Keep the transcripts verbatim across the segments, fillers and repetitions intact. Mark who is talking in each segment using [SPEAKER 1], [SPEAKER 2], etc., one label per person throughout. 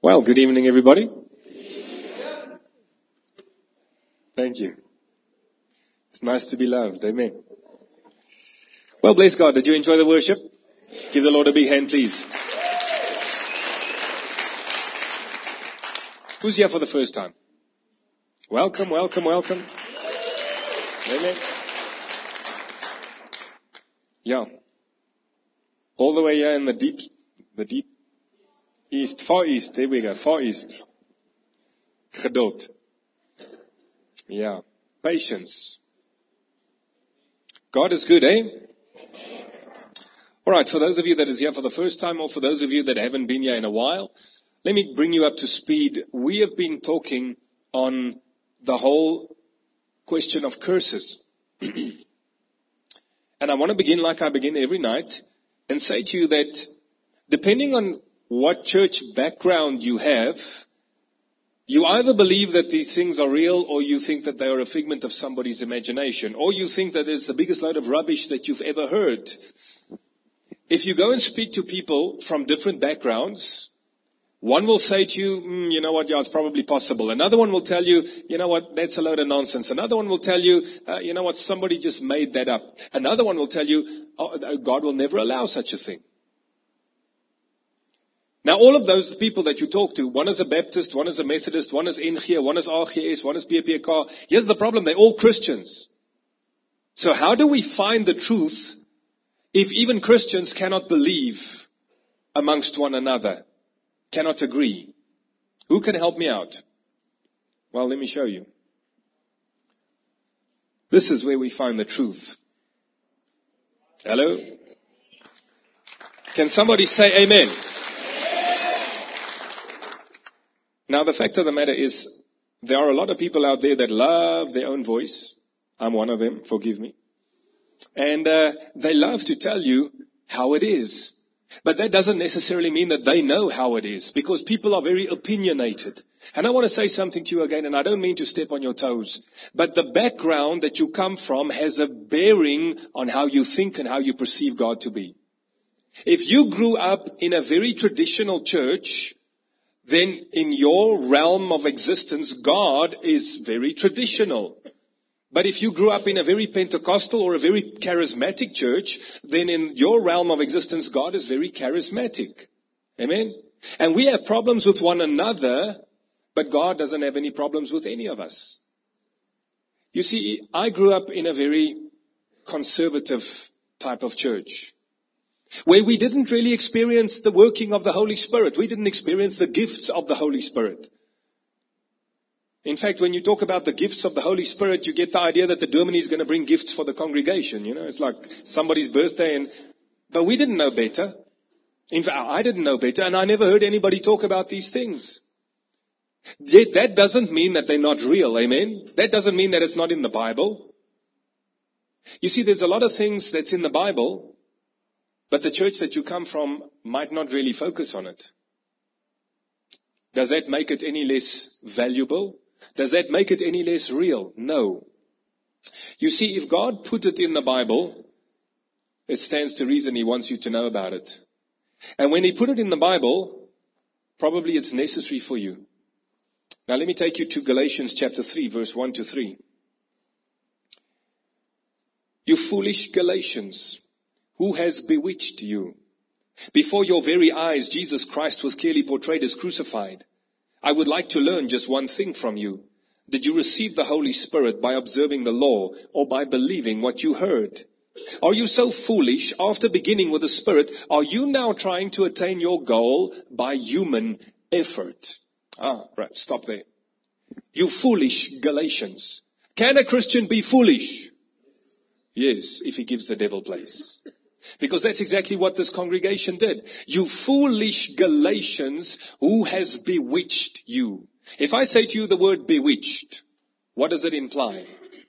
[SPEAKER 1] Well, good evening, everybody. Thank you. It's nice to be loved. Amen. Well, bless God. Did you enjoy the worship? Give the Lord a big hand, please. Who's here for the first time? Welcome, welcome, welcome. Amen. Yeah. All the way here in the deep, the deep east, far east. There we go. Far east. Geduld. Yeah. Patience. God is good, eh? All right. For those of you that is here for the first time, or for those of you that haven't been here in a while, let me bring you up to speed. We have been talking on the whole question of curses. And I want to begin like I begin every night and say to you that depending on what church background you have, you either believe that these things are real, or you think that they are a figment of somebody's imagination, or you think that it's the biggest load of rubbish that you've ever heard. If you go and speak to people from different backgrounds, one will say to you, mm, you know what, yeah, it's probably possible. Another one will tell you, you know what, that's a load of nonsense. Another one will tell you, uh, you know what, somebody just made that up. Another one will tell you, oh, God will never allow such a thing. Now, all of those people that you talk to, one is a Baptist, one is a Methodist, one is N G, one is R G S, one is P P K. Here's the problem, they're all Christians. So how do we find the truth if even Christians cannot believe amongst one another? Cannot agree. Who can help me out? Well, let me show you. This is where we find the truth. Hello? Can somebody say amen? Now, the fact of the matter is, there are a lot of people out there that love their own voice. I'm one of them, forgive me. And uh, they love to tell you how it is. But that doesn't necessarily mean that they know how it is, because people are very opinionated. And I want to say something to you again, and I don't mean to step on your toes, but the background that you come from has a bearing on how you think and how you perceive God to be. If you grew up in a very traditional church, then in your realm of existence, God is very traditional. But if you grew up in a very Pentecostal or a very charismatic church, then in your realm of existence, God is very charismatic. Amen? And we have problems with one another, but God doesn't have any problems with any of us. You see, I grew up in a very conservative type of church, where we didn't really experience the working of the Holy Spirit. We didn't experience the gifts of the Holy Spirit. In fact, when you talk about the gifts of the Holy Spirit, you get the idea that the dominee is going to bring gifts for the congregation. You know, it's like somebody's birthday, and but we didn't know better. In fact, I didn't know better, and I never heard anybody talk about these things. Yet that doesn't mean that they're not real. Amen? That doesn't mean that it's not in the Bible. You see, there's a lot of things that's in the Bible, but the church that you come from might not really focus on it. Does that make it any less valuable? Does that make it any less real? No. You see, if God put it in the Bible, it stands to reason He wants you to know about it. And when He put it in the Bible, probably it's necessary for you. Now let me take you to Galatians chapter three, verse one to three. You foolish Galatians, who has bewitched you? Before your very eyes, Jesus Christ was clearly portrayed as crucified. I would like to learn just one thing from you. Did you receive the Holy Spirit by observing the law, or by believing what you heard? Are you so foolish? After beginning with the Spirit, are you now trying to attain your goal by human effort? Ah, right, stop there. You foolish Galatians. Can a Christian be foolish? Yes, if he gives the devil place. Because that's exactly what this congregation did. You foolish Galatians, who has bewitched you? If I say to you the word bewitched, what does it imply?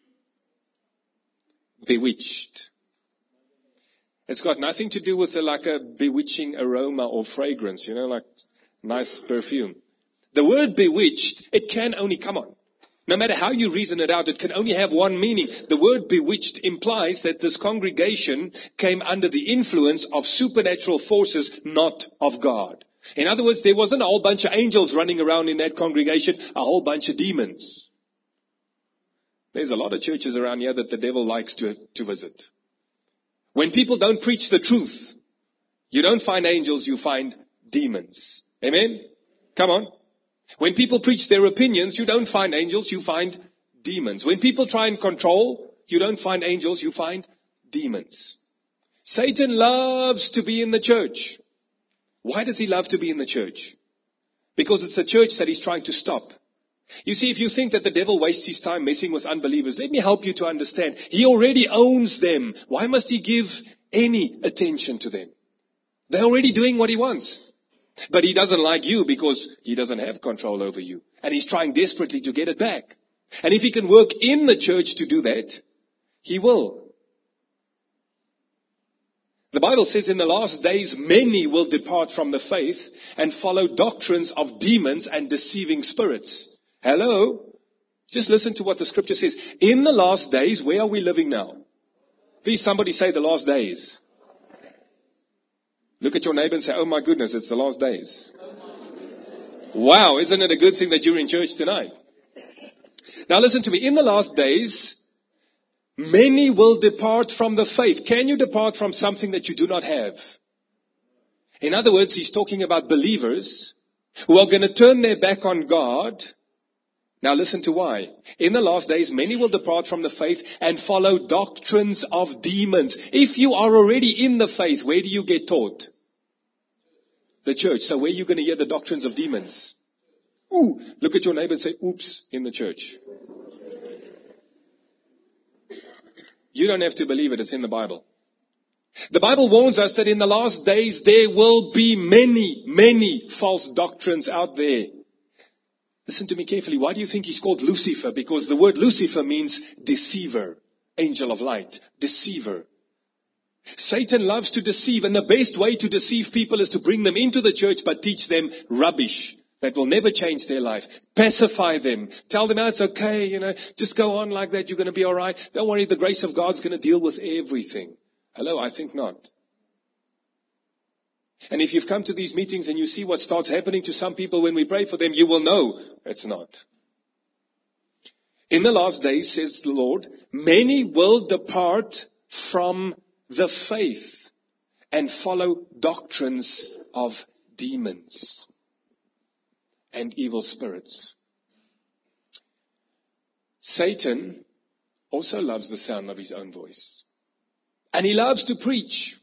[SPEAKER 1] Bewitched. It's got nothing to do with a, like a bewitching aroma or fragrance, you know, like nice perfume. The word bewitched, it can only, come on. No matter how you reason it out, it can only have one meaning. The word bewitched implies that this congregation came under the influence of supernatural forces, not of God. In other words, there wasn't a whole bunch of angels running around in that congregation, a whole bunch of demons. There's a lot of churches around here that the devil likes to, to visit. When people don't preach the truth, you don't find angels, you find demons. Amen? Come on. When people preach their opinions, you don't find angels, you find demons. When people try and control, you don't find angels, you find demons. Satan loves to be in the church. Why does he love to be in the church? Because it's a church that he's trying to stop. You see, if you think that the devil wastes his time messing with unbelievers, let me help you to understand. He already owns them. Why must he give any attention to them? They're already doing what he wants. But he doesn't like you because he doesn't have control over you. And he's trying desperately to get it back. And if he can work in the church to do that, he will. The Bible says in the last days, many will depart from the faith and follow doctrines of demons and deceiving spirits. Hello? Just listen to what the scripture says. In the last days, where are we living now? Please somebody say the last days. Look at your neighbor and say, oh my goodness, it's the last days. Wow, isn't it a good thing that you're in church tonight? Now listen to me. In the last days, many will depart from the faith. Can you depart from something that you do not have? In other words, he's talking about believers who are going to turn their back on God. Now listen to why. In the last days, many will depart from the faith and follow doctrines of demons. If you are already in the faith, where do you get taught? The church. So where are you going to hear the doctrines of demons? Ooh, look at your neighbor and say, oops, in the church. You don't have to believe it. It's in the Bible. The Bible warns us that in the last days, there will be many, many false doctrines out there. Listen to me carefully. Why do you think he's called Lucifer? Because the word Lucifer means deceiver, angel of light, deceiver. Satan loves to deceive, and the best way to deceive people is to bring them into the church but teach them rubbish that will never change their life. Pacify them. Tell them, oh, it's okay, you know, just go on like that, you're going to be all right. Don't worry, the grace of God's going to deal with everything. Hello, I think not. And if you've come to these meetings and you see what starts happening to some people when we pray for them, you will know it's not. In the last days, says the Lord, many will depart from the faith and follow doctrines of demons and evil spirits. Satan also loves the sound of his own voice. And he loves to preach.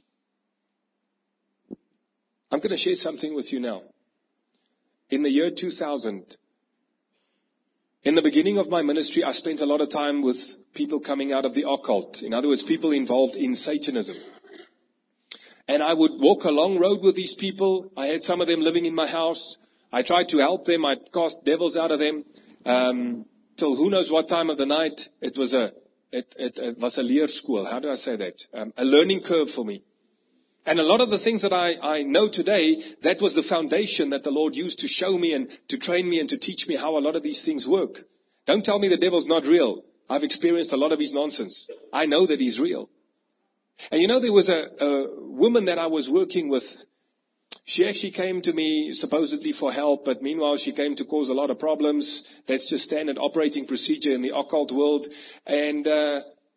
[SPEAKER 1] I'm going to share something with you now. In the year two thousand, in the beginning of my ministry, I spent a lot of time with people coming out of the occult. In other words, people involved in Satanism. And I would walk a long road with these people. I had some of them living in my house. I tried to help them. I cast devils out of them. Um, till who knows what time of the night. It was a, it, it, it was a leerschool. How do I say that? Um, a learning curve for me. And a lot of the things that I, I know today, that was the foundation that the Lord used to show me and to train me and to teach me how a lot of these things work. Don't tell me the devil's not real. I've experienced a lot of his nonsense. I know that he's real. And you know, there was a, a woman that I was working with. She actually came to me supposedly for help, but meanwhile she came to cause a lot of problems. That's just standard operating procedure in the occult world. And uh,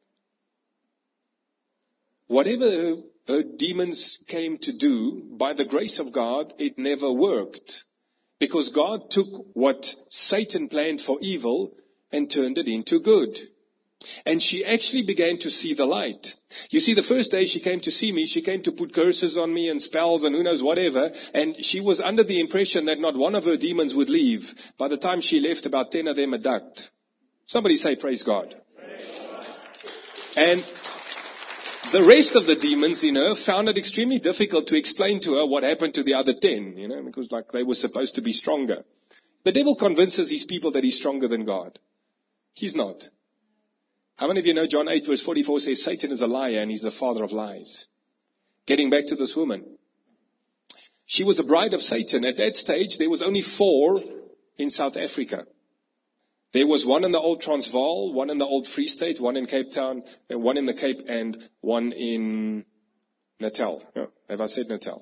[SPEAKER 1] whatever her, her demons came to do, by the grace of God, it never worked. Because God took what Satan planned for evil and turned it into good. And she actually began to see the light. You see, the first day she came to see me, she came to put curses on me and spells and who knows whatever. And she was under the impression that not one of her demons would leave. By the time she left, about ten of them had ducked. Somebody say, praise God. Praise God. And the rest of the demons in her found it extremely difficult to explain to her what happened to the other ten, you know, because like they were supposed to be stronger. The devil convinces his people that he's stronger than God. He's not. How many of you know John eight verse forty-four says Satan is a liar and he's the father of lies? Getting back to this woman. She was a bride of Satan. At that stage, there was only four in South Africa. There was one in the old Transvaal, one in the old Free State, one in Cape Town, and one in the Cape, and one in Natal. Yeah, have I said Natal?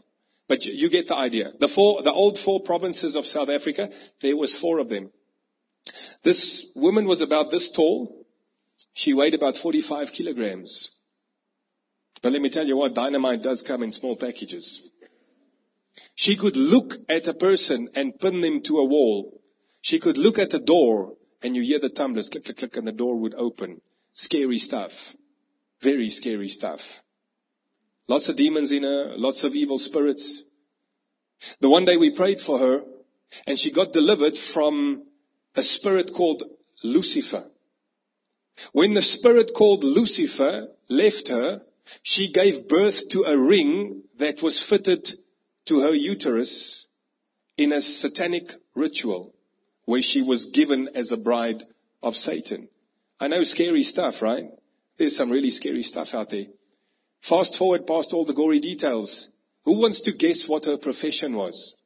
[SPEAKER 1] But you, you get the idea. The four, the old four provinces of South Africa, there was four of them. This woman was about this tall. She weighed about forty-five kilograms. But let me tell you what, dynamite does come in small packages. She could look at a person and pin them to a wall. She could look at a door and you hear the tumblers click, click, click, and the door would open. Scary stuff. Very scary stuff. Lots of demons in her, lots of evil spirits. The one day we prayed for her and she got delivered from a spirit called Lucifer. When the spirit called Lucifer left her, she gave birth to a ring that was fitted to her uterus in a satanic ritual where she was given as a bride of Satan. I know, scary stuff, right? There's some really scary stuff out there. Fast forward past all the gory details. Who wants to guess what her profession was?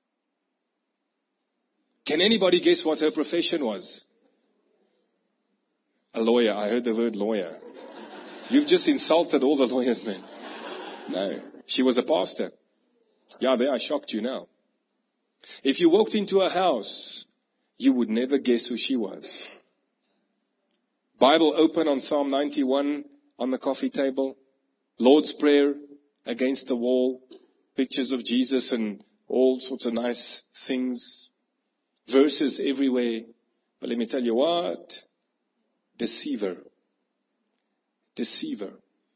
[SPEAKER 1] Can anybody guess what her profession was? A lawyer. I heard the word lawyer. You've just insulted all the lawyers, man. No, she was a pastor. Yeah, there I shocked you now. If you walked into a house, you would never guess who she was. Bible open on Psalm ninety-one on the coffee table. Lord's Prayer against the wall. Pictures of Jesus and all sorts of nice things. Verses everywhere. But let me tell you what? Deceiver. Deceiver.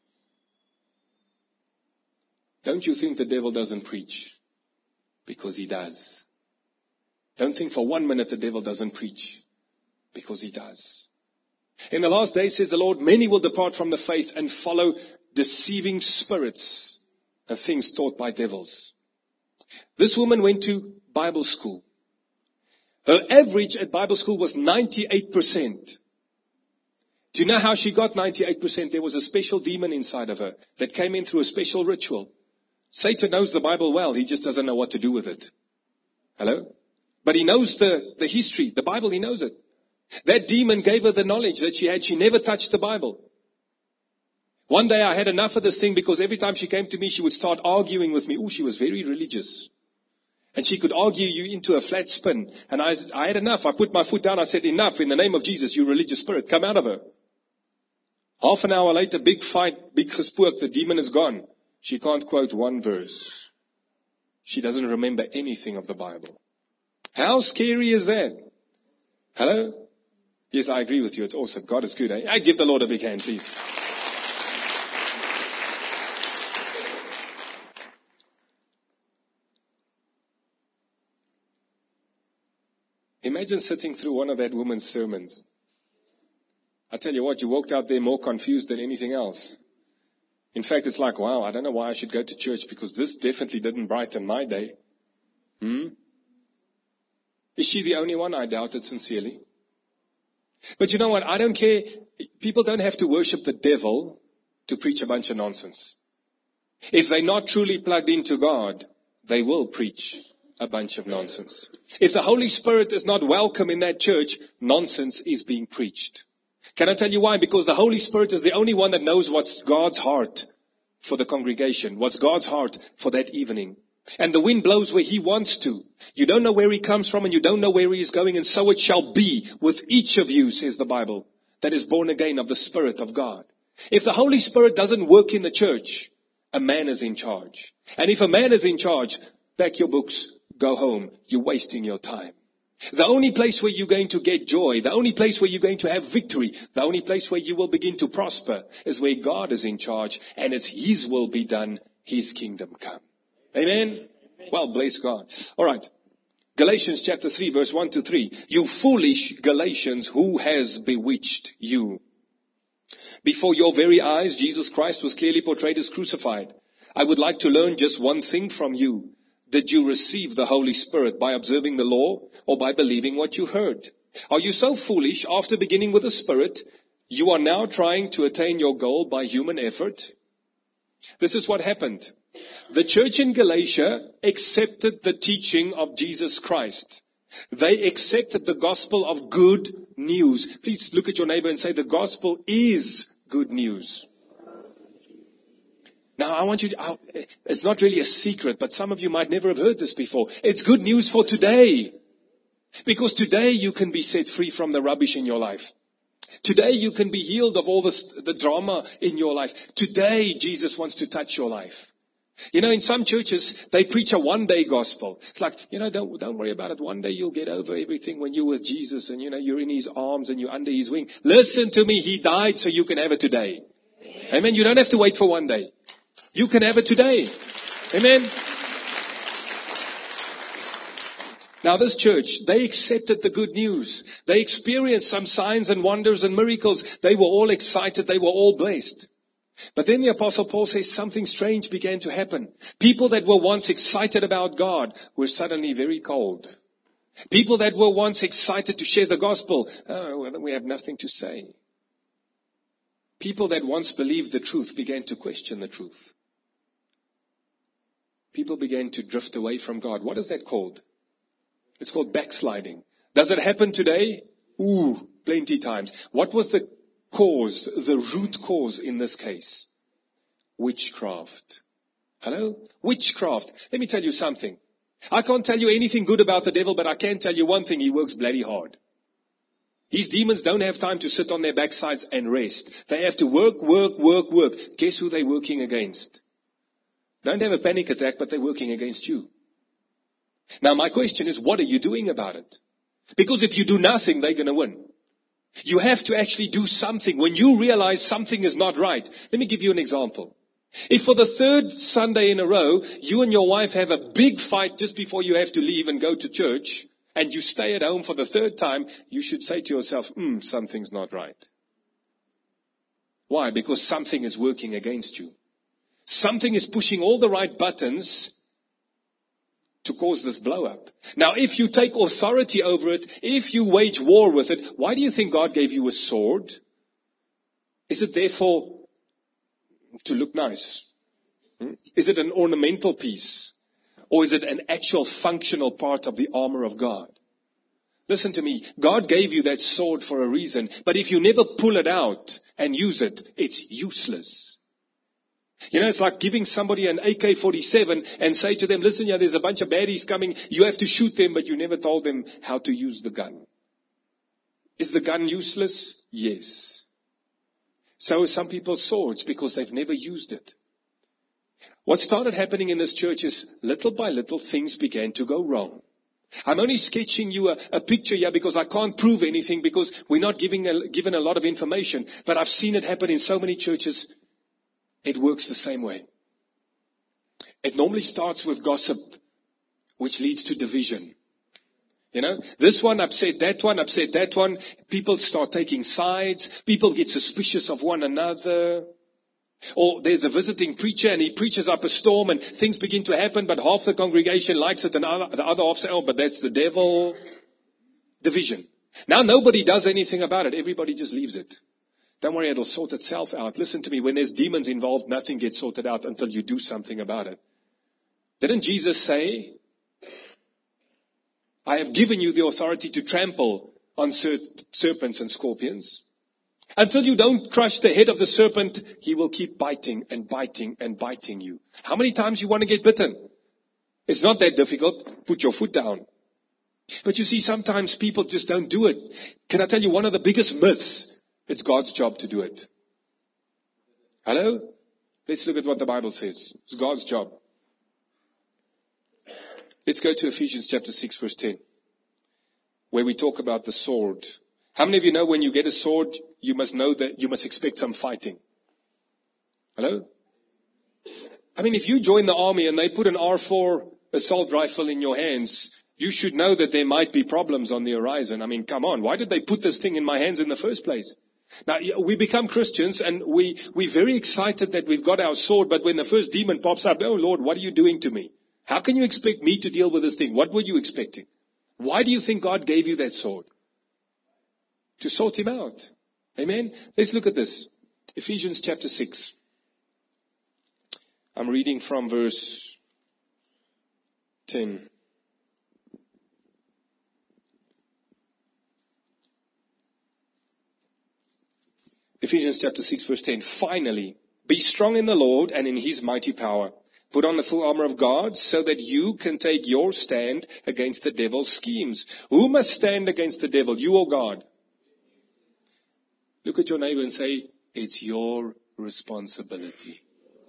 [SPEAKER 1] Don't you think the devil doesn't preach? Because he does. Don't think for one minute the devil doesn't preach. Because he does. In the last days, says the Lord, many will depart from the faith and follow deceiving spirits and things taught by devils. This woman went to Bible school. Her average at Bible school was ninety-eight percent. Do you know how she got ninety-eight percent? There was a special demon inside of her that came in through a special ritual. Satan knows the Bible well. He just doesn't know what to do with it. Hello? But he knows the, the history. The Bible, he knows it. That demon gave her the knowledge that she had. She never touched the Bible. One day I had enough of this thing because every time she came to me, she would start arguing with me. Oh, she was very religious. And she could argue you into a flat spin. And I, I had enough. I put my foot down. I said, enough. In the name of Jesus, you religious spirit, come out of her. Half an hour later, big fight, big gespook. The demon is gone. She can't quote one verse. She doesn't remember anything of the Bible. How scary is that? Hello? Yes, I agree with you. It's awesome. God is good. Eh? I give the Lord a big hand, please. Imagine sitting through one of that woman's sermons. I tell you what, you walked out there more confused than anything else. In fact, it's like, wow, I don't know why I should go to church because this definitely didn't brighten my day. Hmm? Is she the only one? I doubt it sincerely. But you know what? I don't care. People don't have to worship the devil to preach a bunch of nonsense. If they're not truly plugged into God, they will preach a bunch of nonsense. If the Holy Spirit is not welcome in that church, nonsense is being preached. Can I tell you why? Because the Holy Spirit is the only one that knows what's God's heart for the congregation, what's God's heart for that evening. And the wind blows where he wants to. You don't know where he comes from and you don't know where he is going, and so it shall be with each of you, says the Bible, that is born again of the Spirit of God. If the Holy Spirit doesn't work in the church, a man is in charge. And if a man is in charge, pack your books, go home. You're wasting your time. The only place where you're going to get joy, the only place where you're going to have victory, the only place where you will begin to prosper is where God is in charge, and it's his will be done, his kingdom come. Amen? Well, bless God. All right. Galatians chapter three, verse one to three. You foolish Galatians, who has bewitched you? Before your very eyes, Jesus Christ was clearly portrayed as crucified. I would like to learn just one thing from you. Did you receive the Holy Spirit by observing the law or by believing what you heard? Are you so foolish after beginning with the Spirit, you are now trying to attain your goal by human effort? This is what happened. The church in Galatia accepted the teaching of Jesus Christ. They accepted the gospel of good news. Please look at your neighbor and say, the gospel is good news. Now I want you to, it's not really a secret, but some of you might never have heard this before. It's good news for today. Because today you can be set free from the rubbish in your life. Today you can be healed of all this, the drama in your life. Today Jesus wants to touch your life. You know, in some churches, they preach a one-day gospel. It's like, you know, don't, don't worry about it. One day you'll get over everything when you're with Jesus and, you know, you're in His arms and you're under His wing. Listen to me. He died so you can have it today. Amen. Amen. You don't have to wait for one day. You can have it today. Amen. Now this church, they accepted the good news. They experienced some signs and wonders and miracles. They were all excited. They were all blessed. But then the Apostle Paul says something strange began to happen. People that were once excited about God were suddenly very cold. People that were once excited to share the gospel, oh, well, we have nothing to say. People that once believed the truth began to question the truth. People began to drift away from God. What is that called? It's called backsliding. Does it happen today? Ooh, plenty times. What was the cause, the root cause in this case? Witchcraft. Hello? Witchcraft. Let me tell you something. I can't tell you anything good about the devil, but I can tell you one thing. He works bloody hard. His demons don't have time to sit on their backsides and rest. They have to work, work, work, work. Guess who they're working against? Don't have a panic attack, but they're working against you. Now my question is, what are you doing about it? Because if you do nothing, they're going to win. You have to actually do something. When you realize something is not right. Let me give you an example. If for the third Sunday in a row, you and your wife have a big fight just before you have to leave and go to church, and you stay at home for the third time, you should say to yourself, hmm, something's not right. Why? Because something is working against you. Something is pushing all the right buttons to cause this blow up. Now, if you take authority over it, if you wage war with it, why do you think God gave you a sword? Is it therefore to look nice? Hmm? Is it an ornamental piece? Or is it an actual functional part of the armor of God? Listen to me. God gave you that sword for a reason. But if you never pull it out and use it, it's useless. You know, it's like giving somebody an A K forty-seven and say to them, listen, yeah, there's a bunch of baddies coming. You have to shoot them, but you never told them how to use the gun. Is the gun useless? Yes. So are some people's swords because they've never used it. What started happening in this church is little by little things began to go wrong. I'm only sketching you a, a picture here because I can't prove anything because we're not giving a, given a lot of information. But I've seen it happen in so many churches. It works the same way. It normally starts with gossip, which leads to division. You know, this one upset that one, upset that one. People start taking sides. People get suspicious of one another. Or there's a visiting preacher and he preaches up a storm and things begin to happen, but half the congregation likes it and the other half say, oh, but that's the devil. Division. Now nobody does anything about it. Everybody just leaves it. Don't worry, it'll sort itself out. Listen to me, when there's demons involved, nothing gets sorted out until you do something about it. Didn't Jesus say, I have given you the authority to trample on serpents and scorpions? Until you don't crush the head of the serpent, he will keep biting and biting and biting you. How many times you want to get bitten? It's not that difficult. Put your foot down. But you see, sometimes people just don't do it. Can I tell you one of the biggest myths? It's God's job to do it. Hello? Let's look at what the Bible says. It's God's job. Let's go to Ephesians chapter six verse ten. Where we talk about the sword. How many of you know when you get a sword, you must know that you must expect some fighting? Hello? I mean, if you join the army and they put an R four assault rifle in your hands, you should know that there might be problems on the horizon. I mean, come on. Why did they put this thing in my hands in the first place? Now, we become Christians and we, we're very excited that we've got our sword, but when the first demon pops up, oh Lord, what are you doing to me? How can you expect me to deal with this thing? What were you expecting? Why do you think God gave you that sword? To sort him out. Amen? Let's look at this. Ephesians chapter six. I'm reading from verse ten. Ephesians chapter six verse ten. Finally, Be strong in the Lord and in his mighty power. Put on the full armor of God so that you can take your stand against the devil's schemes. Who must stand against the devil, you or God? Look at your neighbor and say, it's your responsibility.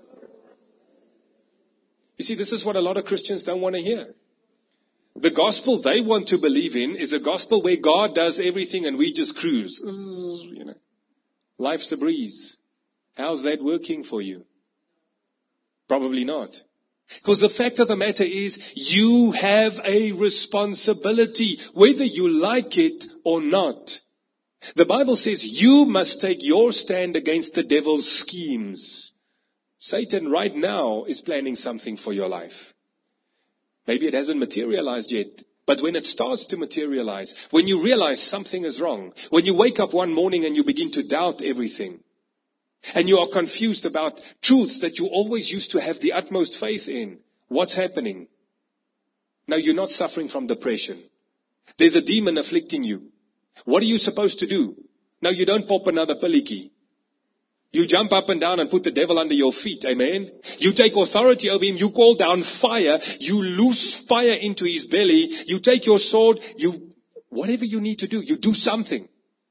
[SPEAKER 1] You see, this is what a lot of Christians don't want to hear. The gospel they want to believe in is a gospel where God does everything and we just cruise. You know, life's a breeze. How's that working for you? Probably not. Because the fact of the matter is, you have a responsibility, whether you like it or not. The Bible says you must take your stand against the devil's schemes. Satan right now is planning something for your life. Maybe it hasn't materialized yet. But when it starts to materialize, when you realize something is wrong, when you wake up one morning and you begin to doubt everything, and you are confused about truths that you always used to have the utmost faith in, what's happening? Now you're not suffering from depression. There's a demon afflicting you. What are you supposed to do? Now you don't pop another pillicky. You jump up and down and put the devil under your feet. Amen. You take authority over him. You call down fire. You loose fire into his belly. You take your sword. You, whatever you need to do, you do something.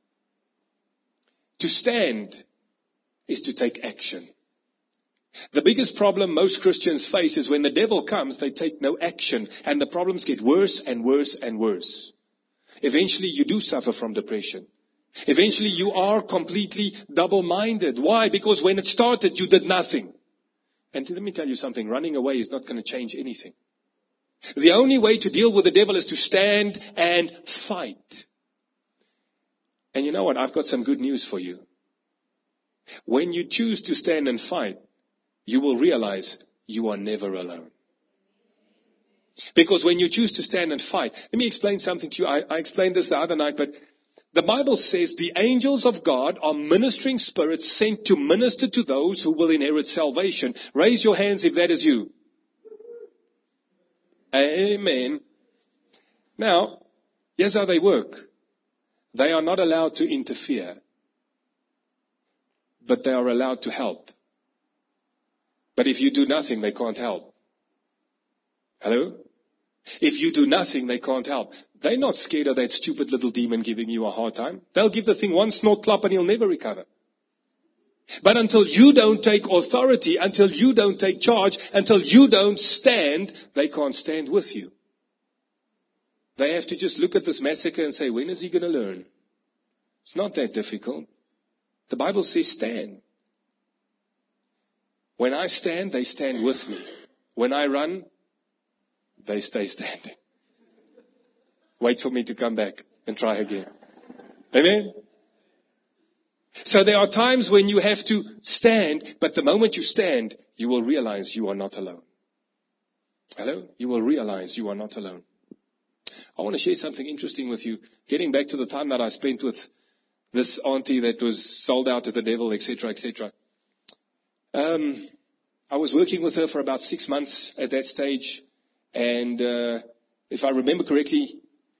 [SPEAKER 1] To stand is to take action. The biggest problem most Christians face is when the devil comes, they take no action and the problems get worse and worse and worse. Eventually you do suffer from depression. Eventually you are completely double-minded. Why? Because when it started, you did nothing. And let me tell you something, running away is not going to change anything. The only way to deal with the devil is to stand and fight. And you know what? I've got some good news for you. When you choose to stand and fight, you will realize you are never alone. Because when you choose to stand and fight, let me explain something to you. I, I explained this the other night, but the Bible says the angels of God are ministering spirits sent to minister to those who will inherit salvation. Raise your hands if that is you. Amen. Now, here's how they work. They are not allowed to interfere, but they are allowed to help. But if you do nothing, they can't help. Hello? If you do nothing, they can't help. They're not scared of that stupid little demon giving you a hard time. They'll give the thing one snort clap and he'll never recover. But until you don't take authority, until you don't take charge, until you don't stand, they can't stand with you. They have to just look at this massacre and say, when is he going to learn? It's not that difficult. The Bible says stand. When I stand, they stand with me. When I run, they stay standing. Wait for me to come back and try again. Amen? So there are times when you have to stand, but the moment you stand, you will realize you are not alone. Hello? You will realize you are not alone. I want to share something interesting with you. Getting back to the time that I spent with this auntie that was sold out to the devil, et cetera, et cetera. Um, I was working with her for about six months at that stage. And uh, if I remember correctly,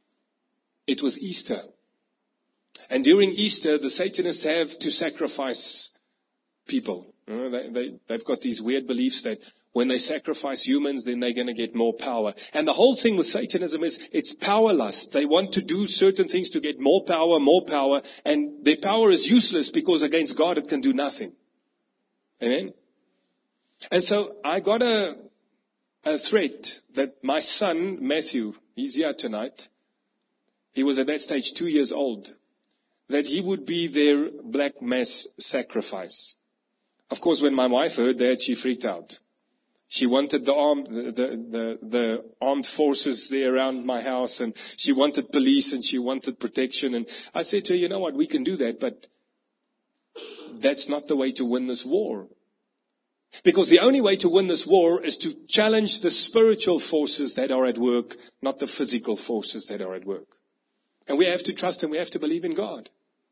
[SPEAKER 1] it was Easter. And during Easter, the Satanists have to sacrifice people. You know, they, they, they've got these weird beliefs that when they sacrifice humans, then they're going to get more power. And the whole thing with Satanism is it's power lust. They want to do certain things to get more power, more power. And their power is useless because against God it can do nothing. Amen? And so I got a, a threat that my son, Matthew, he's here tonight. He was at that stage two years old. That he would be their black mass sacrifice. Of course, when my wife heard that, she freaked out. She wanted the armed, the, the, the armed forces there around my house, and she wanted police, and she wanted protection. And I said to her, you know what, we can do that, but that's not the way to win this war. Because the only way to win this war is to challenge the spiritual forces that are at work, not the physical forces that are at work. And we have to trust and we have to believe in God.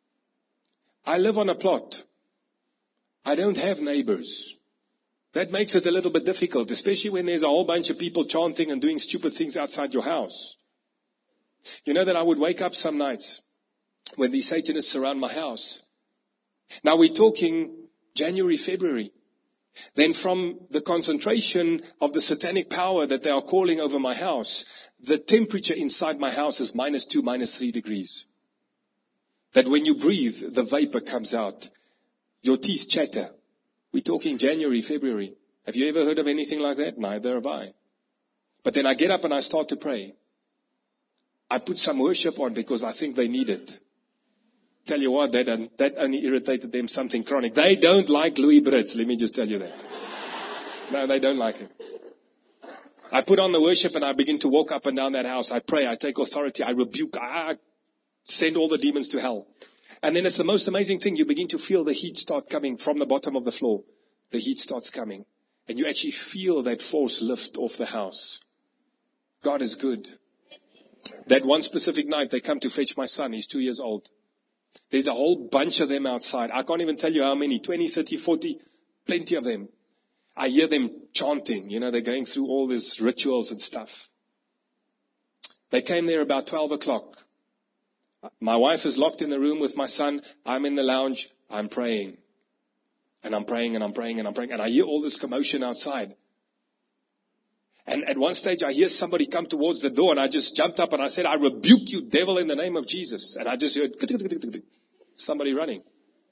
[SPEAKER 1] I live on a plot. I don't have neighbors. That makes it a little bit difficult, especially when there's a whole bunch of people chanting and doing stupid things outside your house. You know that I would wake up some nights when these Satanists surround my house. Now we're talking January, February. then from the concentration of the satanic power that they are calling over my house, the temperature inside my house is minus two, minus three degrees. That when you breathe, the vapor comes out. Your teeth chatter. We're talking January, February. Have you ever heard of anything like that? Neither have I. But then I get up and I start to pray. I put some worship on because I think they need it. Tell you what, that, that only irritated them something chronic. They don't like Louis Brits, let me just tell you that. No, they don't like him. I put on the worship and I begin to walk up and down that house. I pray, I take authority, I rebuke, I send all the demons to hell. And then it's the most amazing thing. You begin to feel the heat start coming from the bottom of the floor. The heat starts coming. And you actually feel that force lift off the house. God is good. That one specific night, they come to fetch my son. He's two years old. There's a whole bunch of them outside. I can't even tell you how many. twenty, thirty, forty. Plenty of them. I hear them chanting. You know, they're going through all these rituals and stuff. They came there about twelve o'clock. My wife is locked in the room with my son. I'm in the lounge. I'm praying. And I'm praying and I'm praying and I'm praying. And I hear all this commotion outside. And at one stage I hear somebody come towards the door and I just jumped up and I said, I rebuke you, devil, in the name of Jesus. And I just heard somebody running.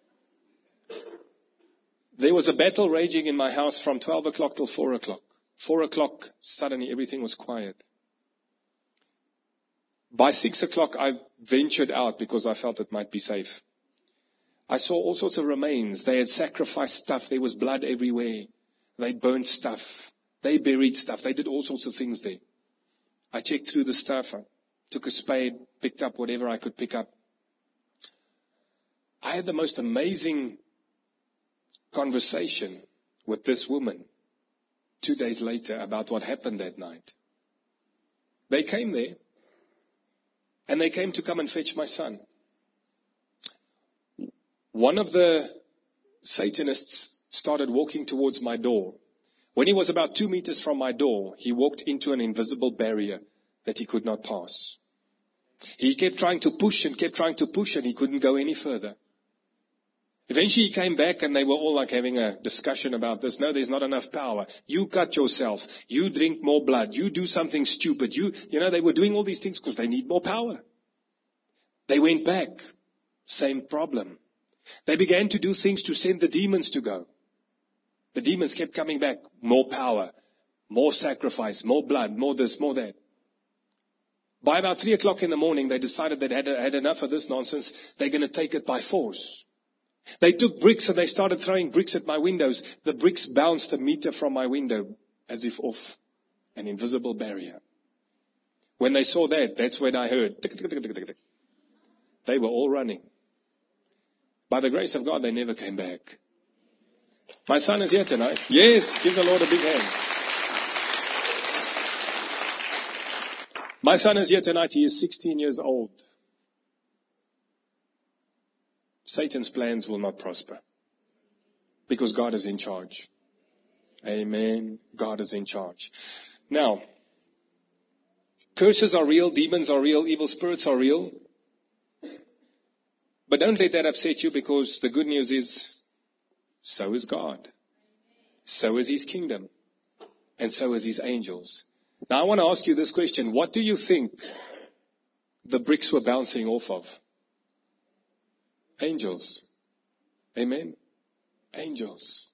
[SPEAKER 1] There was a battle raging in my house from twelve o'clock till four o'clock. four o'clock, suddenly everything was quiet. By six o'clock, I ventured out because I felt it might be safe. I saw all sorts of remains. They had sacrificed stuff. There was blood everywhere. They burnt stuff. They buried stuff. They did all sorts of things there. I checked through the stuff. I took a spade, picked up whatever I could pick up. I had the most amazing conversation with this woman two days later about what happened that night. They came there. And they came to come and fetch my son. One of the Satanists started walking towards my door. When he was about two meters from my door, he walked into an invisible barrier that he could not pass. He kept trying to push and kept trying to push and he couldn't go any further. Eventually he came back and they were all like having a discussion about this. No, there's not enough power. You cut yourself. You drink more blood. You do something stupid. You, you know, they were doing all these things because they need more power. They went back. Same problem. They began to do things to send the demons to go. The demons kept coming back. More power. More sacrifice. More blood. More this, more that. By about three o'clock in the morning, they decided they had, had enough of this nonsense. They're going to take it by force. They took bricks and they started throwing bricks at my windows. The bricks bounced a meter from my window as if off an invisible barrier. When they saw that, that's when I heard. Tick, tick, tick, tick, tick, tick. They were all running. By the grace of God, they never came back. My son is here tonight. Yes, give the Lord a big hand. My son is here tonight. He is sixteen years old. Satan's plans will not prosper because God is in charge. Amen. God is in charge. Now, curses are real, demons are real, evil spirits are real. But don't let that upset you because the good news is, so is God. So is His kingdom. And so is His angels. Now I want to ask you this question. What do you think the bricks were bouncing off of? Angels. Amen. Angels.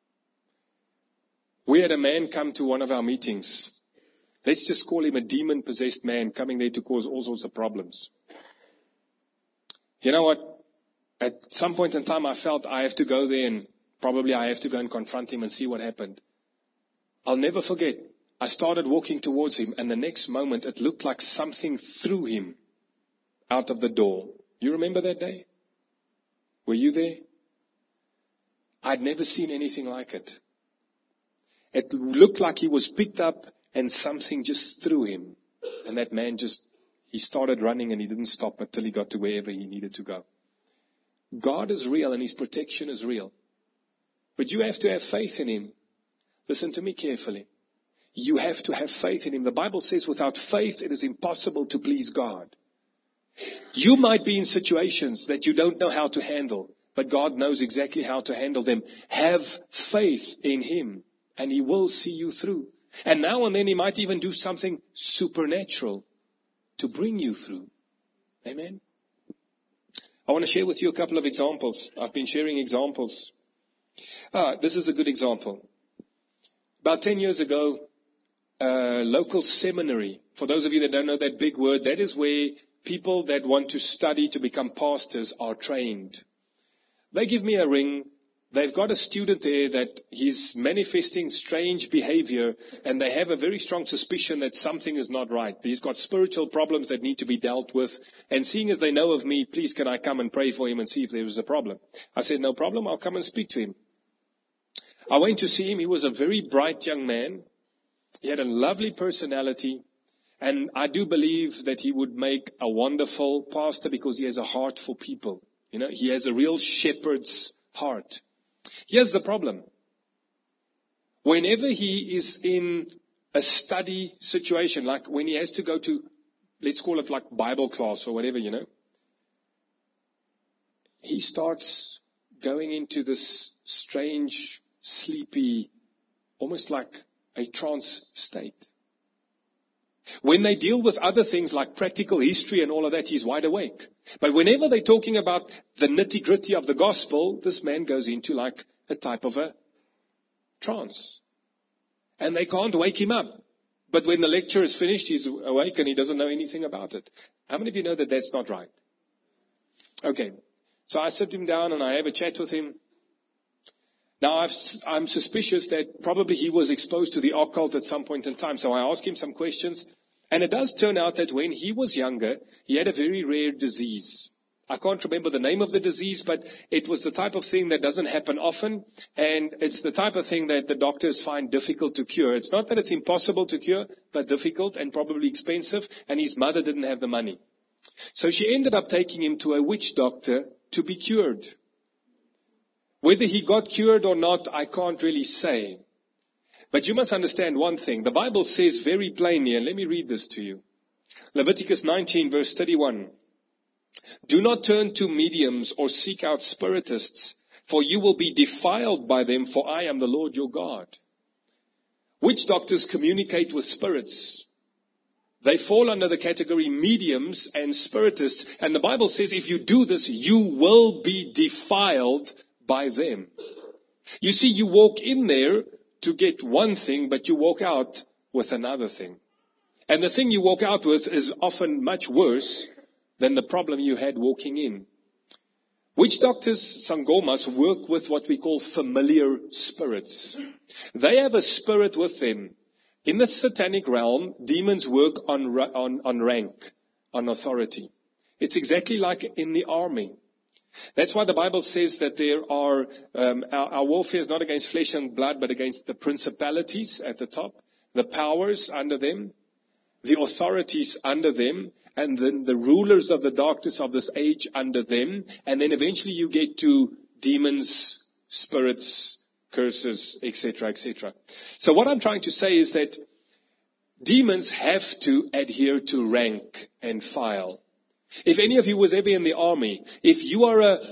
[SPEAKER 1] We had a man come to one of our meetings. Let's just call him a demon-possessed man coming there to cause all sorts of problems. You know what? At some point in time I felt I have to go there and probably I have to go and confront him and see what happened. I'll never forget. I started walking towards him and the next moment it looked like something threw him out of the door. You remember that day? Were you there? I'd never seen anything like it. It looked like he was picked up and something just threw him. And that man just, he started running and he didn't stop until he got to wherever he needed to go. God is real and His protection is real. But you have to have faith in Him. Listen to me carefully. You have to have faith in Him. The Bible says without faith it is impossible to please God. You might be in situations that you don't know how to handle. but God knows exactly how to handle them. Have faith in Him, and He will see you through. And now and then He might even do something supernatural to bring you through. Amen. I want to share with you a couple of examples. I've been sharing examples. Ah, this is a good example. About ten years ago, a local seminary, for those of you that don't know that big word, that is where people that want to study to become pastors are trained. They give me a ring. They've got a student there that he's manifesting strange behavior, and they have a very strong suspicion that something is not right. He's got spiritual problems that need to be dealt with. And seeing as they know of me, please can I come and pray for him and see if there is a problem? I said, no problem. I'll come and speak to him. I went to see him. He was a very bright young man. He had a lovely personality. And I do believe that he would make a wonderful pastor because he has a heart for people. You know, he has a real shepherd's heart. Here's the problem. Whenever he is in a study situation, like when he has to go to, let's call it like Bible class or whatever, you know, he starts going into this strange, sleepy, almost like a trance state. When they deal with other things like practical history and all of that, he's wide awake. But whenever they're talking about the nitty-gritty of the gospel, this man goes into like a type of a trance. And they can't wake him up. But when the lecture is finished, he's awake and he doesn't know anything about it. How many of you know that that's not right? Okay. So I sit him down and I have a chat with him. Now I've, I'm suspicious that probably he was exposed to the occult at some point in time. So I ask him some questions. And it does turn out that when he was younger, he had a very rare disease. I can't remember the name of the disease, but it was the type of thing that doesn't happen often. And it's the type of thing that the doctors find difficult to cure. It's not that it's impossible to cure, but difficult and probably expensive. And his mother didn't have the money. So she ended up taking him to a witch doctor to be cured. Whether he got cured or not, I can't really say. But you must understand one thing. The Bible says very plainly, and let me read this to you. Leviticus nineteen verse thirty-one. Do not turn to mediums or seek out spiritists, for you will be defiled by them, for I am the Lord your God. Witch doctors communicate with spirits. They fall under the category mediums and spiritists. And the Bible says if you do this, you will be defiled by them. You see, you walk in there to get one thing, but you walk out with another thing. And the thing you walk out with is often much worse than the problem you had walking in. Witch doctors, sangomas, work with what we call familiar spirits. They have a spirit with them. In the satanic realm, demons work on, on, on rank, on authority. It's exactly like in the army. That's why the Bible says that there are, um, our, our warfare is not against flesh and blood, but against the principalities at the top, the powers under them, the authorities under them, and then the rulers of the darkness of this age under them. And then eventually you get to demons, spirits, curses, et cetera, et cetera. So what I'm trying to say is that demons have to adhere to rank and file. If any of you was ever in the army, if you are a,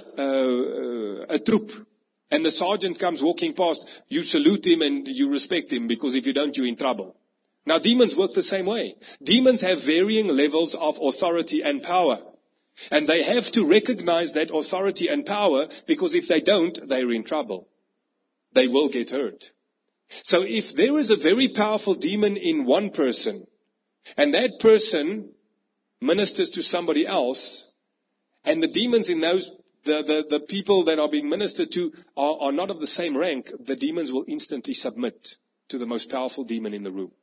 [SPEAKER 1] a, a troop and the sergeant comes walking past, you salute him and you respect him, because if you don't, you're in trouble. Now demons work the same way. Demons have varying levels of authority and power. And they have to recognize that authority and power, because if they don't, they're in trouble. They will get hurt. So if there is a very powerful demon in one person, and that person ministers to somebody else, and the demons in those, the, the, the people that are being ministered to are, are not of the same rank, the demons will instantly submit to the most powerful demon in the room.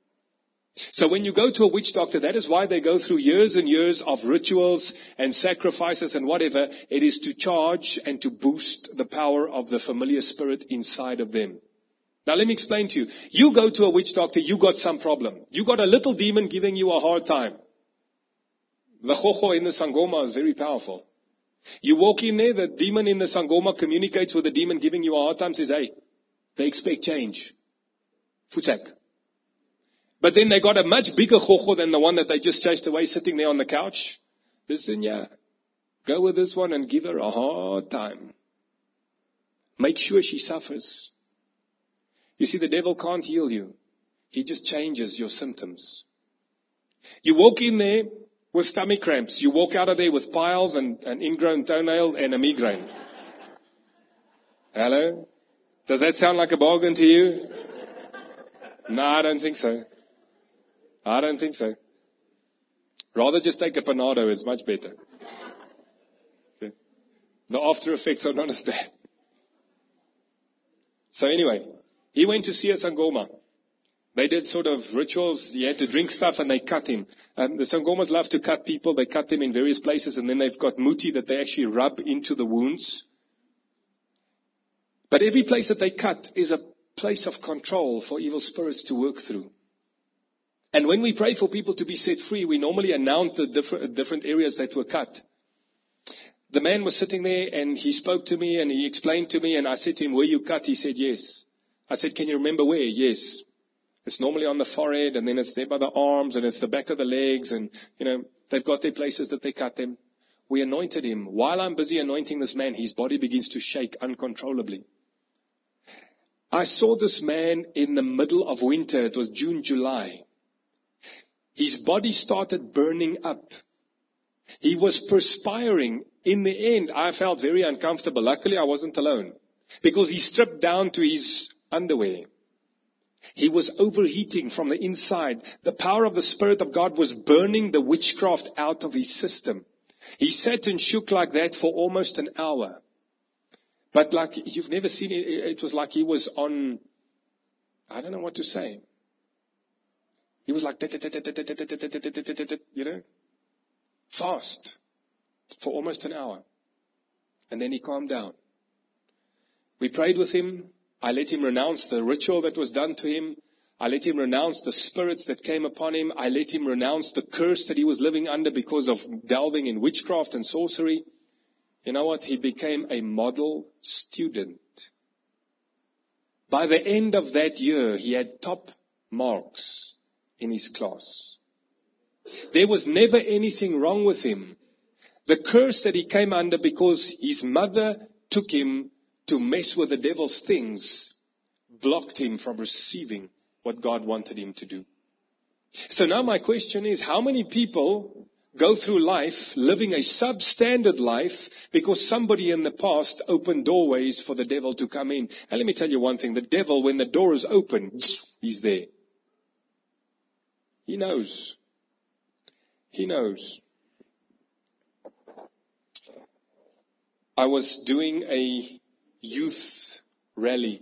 [SPEAKER 1] So when you go to a witch doctor, that is why they go through years and years of rituals and sacrifices and whatever. It is to charge and to boost the power of the familiar spirit inside of them. Now let me explain to you. You go to a witch doctor, you got some problem. You got a little demon giving you a hard time. The Chocho in the Sangoma is very powerful. You walk in there, the demon in the Sangoma communicates with the demon giving you a hard time, says, hey, they expect change. Futak. But then they got a much bigger Chocho than the one that they just chased away sitting there on the couch. Listen, yeah, go with this one and give her a hard time. Make sure she suffers. You see, the devil can't heal you. He just changes your symptoms. You walk in there with stomach cramps. You walk out of there with piles and an ingrown toenail and a migraine. Hello? Does that sound like a bargain to you? No, I don't think so. I don't think so. Rather just take a Panado. It's much better. Okay. The after effects are not as bad. So anyway, he went to see a Sangoma. They did sort of rituals. He had to drink stuff and they cut him. Um, the Sangomas love to cut people. They cut them in various places and then they've got muti that they actually rub into the wounds. But every place that they cut is a place of control for evil spirits to work through. And when we pray for people to be set free, we normally announce the different, different areas that were cut. The man was sitting there and he spoke to me and he explained to me and I said to him, were you cut? He said, yes. I said, can you remember where? Yes. It's normally on the forehead and then it's there by the arms and it's the back of the legs and, you know, they've got their places that they cut them. We anointed him. While I'm busy anointing this man, his body begins to shake uncontrollably. I saw this man in the middle of winter. It was June, July. His body started burning up. He was perspiring. In the end, I felt very uncomfortable. Luckily, I wasn't alone because he stripped down to his underwear. He was overheating from the inside. The power of the Spirit of God was burning the witchcraft out of his system. He sat and shook like that for almost an hour. But like you've never seen it, it was like he was on, I don't know what to say. He was like, you know, fast for almost an hour. And then he calmed down. We prayed with him. I let him renounce the ritual that was done to him. I let him renounce the spirits that came upon him. I let him renounce the curse that he was living under because of delving in witchcraft and sorcery. You know what? He became a model student. By the end of that year, he had top marks in his class. There was never anything wrong with him. The curse that he came under because his mother took him to mess with the devil's things blocked him from receiving what God wanted him to do. So now my question is, how many people go through life living a substandard life because somebody in the past opened doorways for the devil to come in? And let me tell you one thing. The devil, when the door is open, he's there. He knows. He knows. I was doing a youth rally.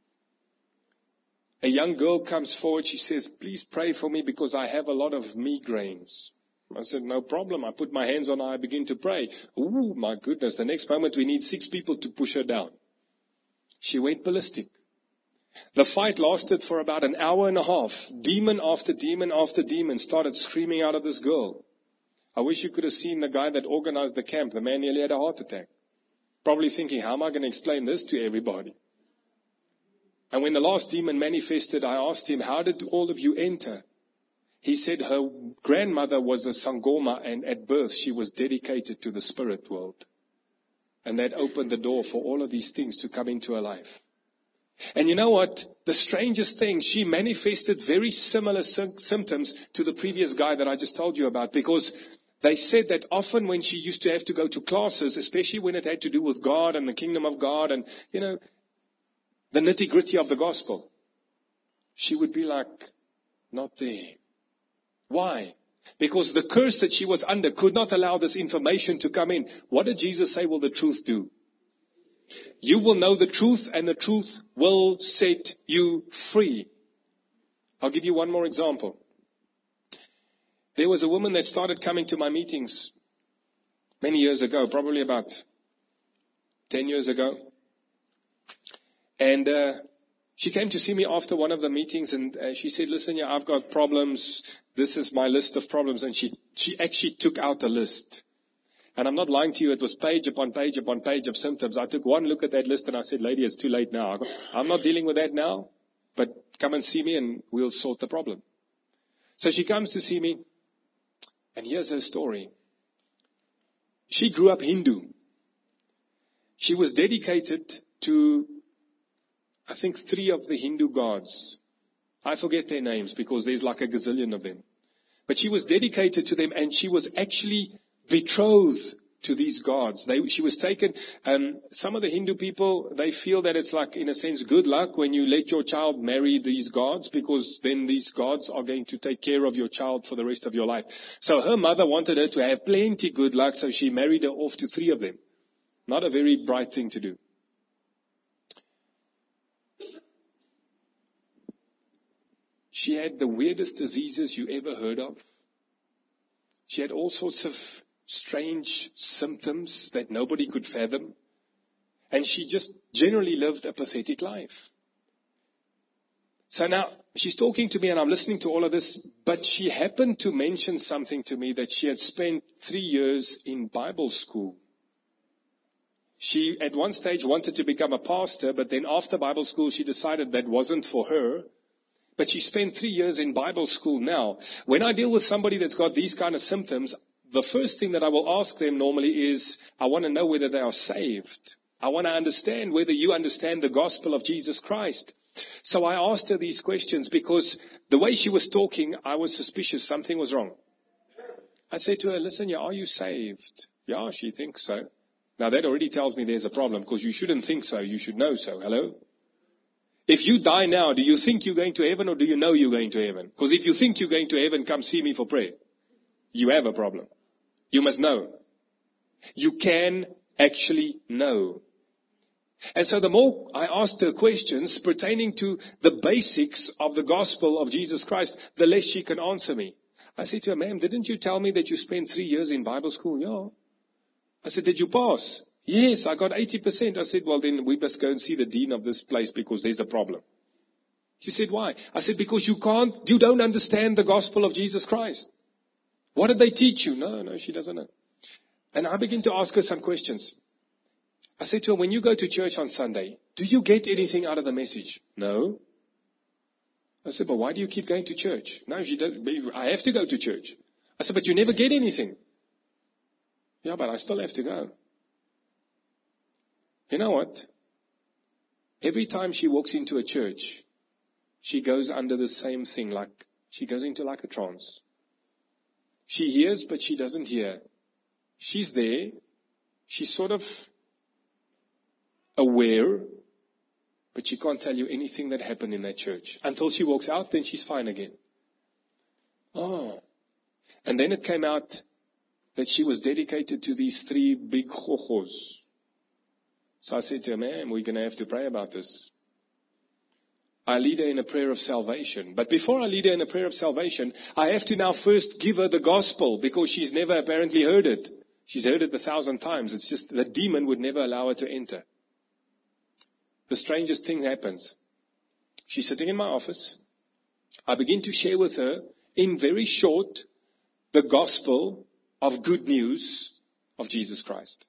[SPEAKER 1] A young girl comes forward. She says, please pray for me because I have a lot of migraines. I said, no problem. I put my hands on her. I begin to pray. Ooh, my goodness. The next moment we need six people to push her down. She went ballistic. The fight lasted for about an hour and a half. Demon after demon after demon started screaming out of this girl. I wish you could have seen the guy that organized the camp. The man nearly had a heart attack. Probably thinking, how am I going to explain this to everybody? And when the last demon manifested, I asked him, how did all of you enter? He said her grandmother was a Sangoma and at birth she was dedicated to the spirit world. And that opened the door for all of these things to come into her life. And you know what? The strangest thing, she manifested very similar sy- symptoms to the previous guy that I just told you about, because they said that often when she used to have to go to classes, especially when it had to do with God and the kingdom of God and, you know, the nitty-gritty of the gospel, she would be like, not there. Why? Because the curse that she was under could not allow this information to come in. What did Jesus say will the truth do? You will know the truth and the truth will set you free. I'll give you one more example. There was a woman that started coming to my meetings many years ago, probably about ten years ago. And uh, she came to see me after one of the meetings and uh, she said, listen, yeah, I've got problems. This is my list of problems. And she, she actually took out a list. And I'm not lying to you. It was page upon page upon page of symptoms. I took one look at that list and I said, lady, it's too late now. I'm not dealing with that now, but come and see me and we'll sort the problem. So she comes to see me and here's her story. She grew up Hindu. She was dedicated to, I think, three of the Hindu gods. I forget their names because there's like a gazillion of them. But she was dedicated to them, and she was actually betrothed to these gods. They, she was taken, um, some of the Hindu people, they feel that it's like, in a sense, good luck when you let your child marry these gods, because then these gods are going to take care of your child for the rest of your life. So her mother wanted her to have plenty good luck, so she married her off to three of them. Not a very bright thing to do. She had the weirdest diseases you ever heard of. She had all sorts of strange symptoms that nobody could fathom. And she just generally lived a pathetic life. So now, she's talking to me and I'm listening to all of this, but she happened to mention something to me, that she had spent three years in Bible school. She, at one stage, wanted to become a pastor, but then after Bible school, she decided that wasn't for her. But she spent three years in Bible school now. When I deal with somebody that's got these kind of symptoms, the first thing that I will ask them normally is, I want to know whether they are saved. I want to understand whether you understand the gospel of Jesus Christ. So I asked her these questions because the way she was talking, I was suspicious something was wrong. I said to her, listen, yeah, are you saved? Yeah, she thinks so. Now that already tells me there's a problem, because you shouldn't think so. You should know so. Hello? If you die now, do you think you're going to heaven, or do you know you're going to heaven? Because if you think you're going to heaven, come see me for prayer. You have a problem. You must know. You can actually know. And so the more I asked her questions pertaining to the basics of the gospel of Jesus Christ, the less she can answer me. I said to her, ma'am, didn't you tell me that you spent three years in Bible school? Yeah. I said, did you pass? Yes, I got eighty percent. I said, well, then we must go and see the dean of this place because there's a problem. She said, why? I said, because you can't, you don't understand the gospel of Jesus Christ. What did they teach you? No, no, she doesn't know. And I began to ask her some questions. I said to her, when you go to church on Sunday, do you get anything out of the message? No. I said, but why do you keep going to church? No, she doesn't. I have to go to church. I said, but you never get anything. Yeah, but I still have to go. You know what? Every time she walks into a church, she goes under the same thing, like she goes into like a trance. She hears, but she doesn't hear. She's there. She's sort of aware, but she can't tell you anything that happened in that church. Until she walks out, then she's fine again. Oh. And then it came out that she was dedicated to these three big chochos. So I said to her, ma'am, we're going to have to pray about this. I lead her in a prayer of salvation. But before I lead her in a prayer of salvation, I have to now first give her the gospel, because she's never apparently heard it. She's heard it a thousand times. It's just the demon would never allow her to enter. The strangest thing happens. She's sitting in my office. I begin to share with her, in very short, the gospel of good news of Jesus Christ.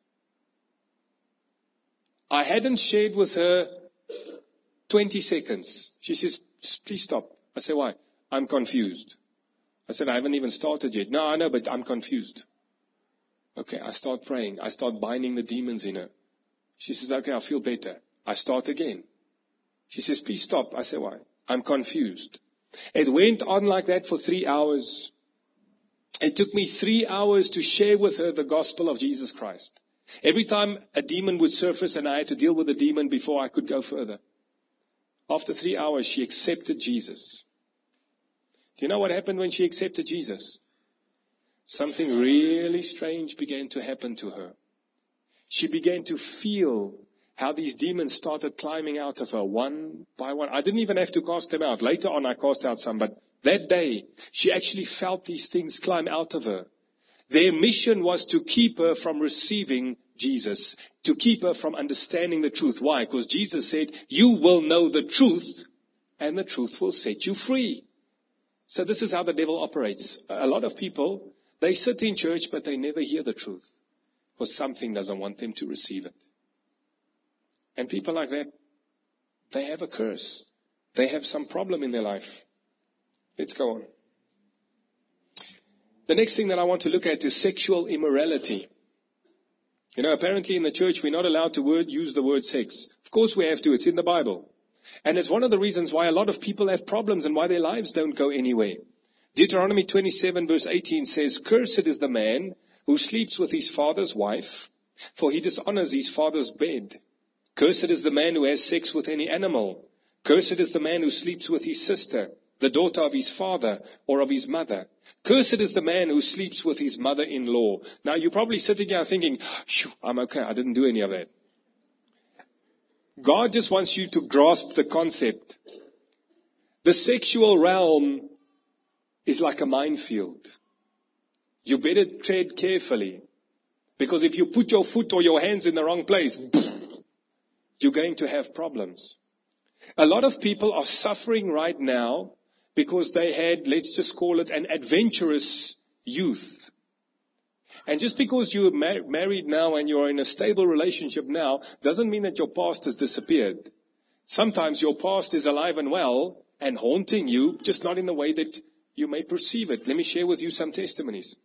[SPEAKER 1] I hadn't shared with her twenty seconds. She says, please stop. I say, why? I'm confused. I said, I haven't even started yet. No, I know, but I'm confused. Okay, I start praying. I start binding the demons in her. She says, okay, I feel better. I start again. She says, please stop. I say, why? I'm confused. It went on like that for three hours. It took me three hours to share with her the gospel of Jesus Christ. Every time a demon would surface and I had to deal with the demon before I could go further. After three hours, she accepted Jesus. Do you know what happened when she accepted Jesus? Something really strange began to happen to her. She began to feel how these demons started climbing out of her one by one. I didn't even have to cast them out. Later on, I cast out some, but that day, she actually felt these things climb out of her. Their mission was to keep her from receiving Jesus, to keep her from understanding the truth. Why? Because Jesus said, you will know the truth, and the truth will set you free. So this is how the devil operates. A lot of people, they sit in church, but they never hear the truth, because something doesn't want them to receive it. And people like that, they have a curse. They have some problem in their life. Let's go on. The next thing that I want to look at is sexual immorality. You know, apparently in the church we're not allowed to word, use the word sex. Of course we have to. It's in the Bible. And it's one of the reasons why a lot of people have problems and why their lives don't go anywhere. Deuteronomy twenty-seven verse eighteen says, "Cursed is the man who sleeps with his father's wife, for he dishonors his father's bed. Cursed is the man who has sex with any animal. Cursed is the man who sleeps with his sister, the daughter of his father or of his mother. Cursed is the man who sleeps with his mother-in-law." Now you're probably sitting here thinking, "Phew, I'm okay, I didn't do any of that." God just wants you to grasp the concept. The sexual realm is like a minefield. You better tread carefully. Because if you put your foot or your hands in the wrong place, you're going to have problems. A lot of people are suffering right now because they had, let's just call it, an adventurous youth. And just because you're mar- married now and you're in a stable relationship now, doesn't mean that your past has disappeared. Sometimes your past is alive and well and haunting you, just not in the way that you may perceive it. Let me share with you some testimonies.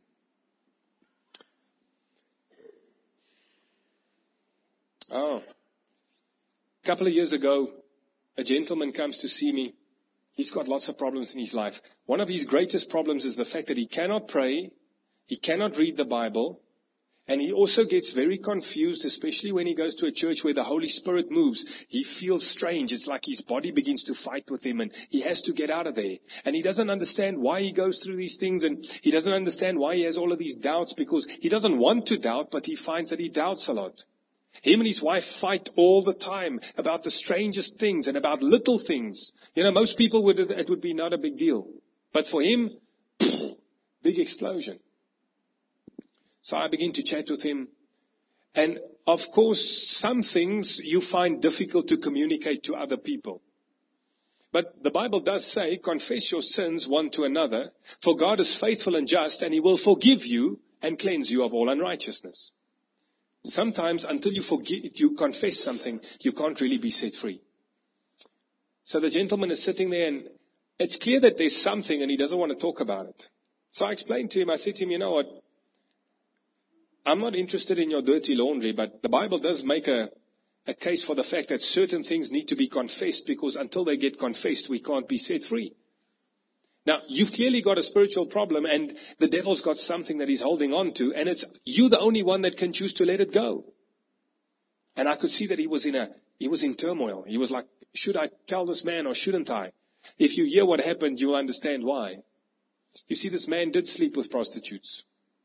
[SPEAKER 1] Oh, a couple of years ago, a gentleman comes to see me. He's got lots of problems in his life. One of his greatest problems is the fact that he cannot pray, he cannot read the Bible, and he also gets very confused, especially when he goes to a church where the Holy Spirit moves. He feels strange. It's like his body begins to fight with him and he has to get out of there. And he doesn't understand why he goes through these things, and he doesn't understand why he has all of these doubts, because he doesn't want to doubt, but he finds that he doubts a lot. Him and his wife fight all the time about the strangest things and about little things. You know, most people would, it would be not a big deal. But for him, big explosion. So I begin to chat with him. And of course, some things you find difficult to communicate to other people. But the Bible does say, confess your sins one to another, for God is faithful and just, and he will forgive you and cleanse you of all unrighteousness. Sometimes until you forget, you confess something, you can't really be set free. So the gentleman is sitting there and it's clear that there's something and he doesn't want to talk about it. So I explained to him, I said to him, you know what? I'm not interested in your dirty laundry, but the Bible does make a, a case for the fact that certain things need to be confessed, because until they get confessed, we can't be set free. Now, you've clearly got a spiritual problem and the devil's got something that he's holding on to, and it's you the only one that can choose to let it go. And I could see that he was in a, he was in turmoil. He was like, should I tell this man or shouldn't I? If you hear what happened, you'll understand why. You see, this man did sleep with prostitutes.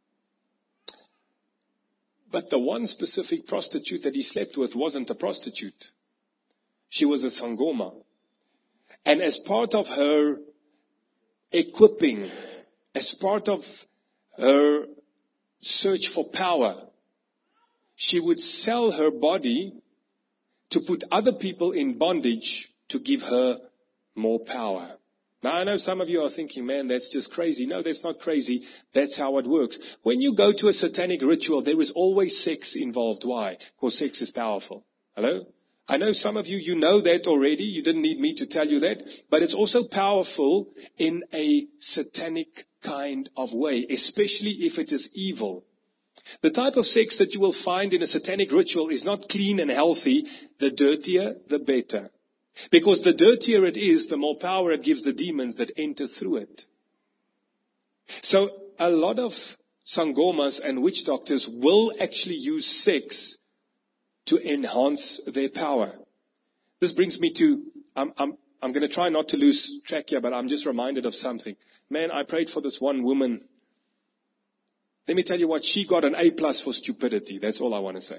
[SPEAKER 1] But the one specific prostitute that he slept with wasn't a prostitute. She was a sangoma. And as part of her equipping, as part of her search for power, she would sell her body to put other people in bondage to give her more power. Now, I know some of you are thinking, man, that's just crazy. No, that's not crazy. That's how it works. When you go to a satanic ritual, there is always sex involved. Why? Because sex is powerful. Hello? I know some of you, you know that already. You didn't need me to tell you that. But it's also powerful in a satanic kind of way, especially if it is evil. The type of sex that you will find in a satanic ritual is not clean and healthy. The dirtier, the better. Because the dirtier it is, the more power it gives the demons that enter through it. So a lot of sangomas and witch doctors will actually use sex to enhance their power. This brings me to, I'm, I'm, I'm going to try not to lose track here, but I'm just reminded of something. Man, I prayed for this one woman. Let me tell you what, she got an A plus for stupidity. That's all I want to say.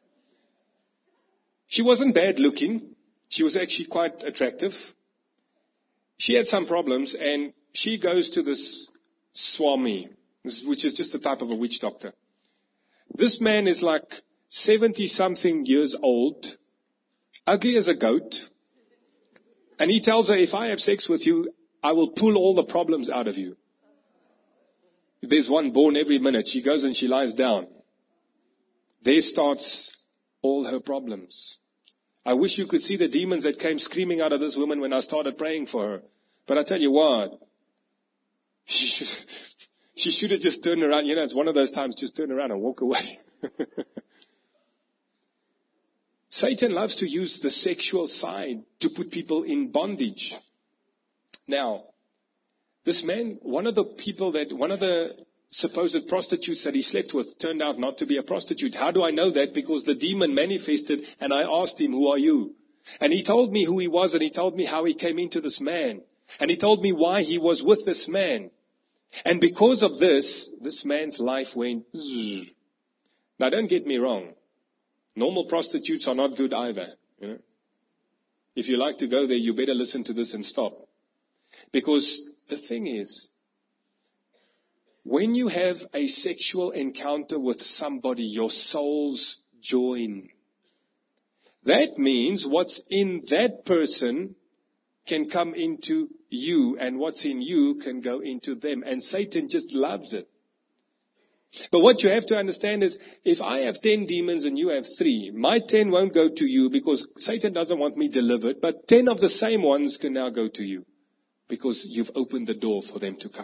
[SPEAKER 1] She wasn't bad looking. She was actually quite attractive. She had some problems, and she goes to this Swami, which is just the type of a witch doctor. This man is like seventy-something years old, ugly as a goat, and he tells her, if I have sex with you, I will pull all the problems out of you. There's one born every minute. She goes and she lies down. There starts all her problems. I wish you could see the demons that came screaming out of this woman when I started praying for her. But I tell you what, she should, she should have just turned around. You know, it's one of those times, just turn around and walk away. Satan loves to use the sexual side to put people in bondage. Now, this man, one of the people that, one of the supposed prostitutes that he slept with turned out not to be a prostitute. How do I know that? Because the demon manifested and I asked him, who are you? And he told me who he was and he told me how he came into this man. And he told me why he was with this man. And because of this, this man's life went zzz. Now don't get me wrong. Normal prostitutes are not good either. You know? If you like to go there, you better listen to this and stop. Because the thing is, when you have a sexual encounter with somebody, your souls join. That means what's in that person can come into you, and what's in you can go into them. And Satan just loves it. But what you have to understand is, if I have ten demons and you have three, my ten won't go to you because Satan doesn't want me delivered, but ten of the same ones can now go to you because you've opened the door for them to come.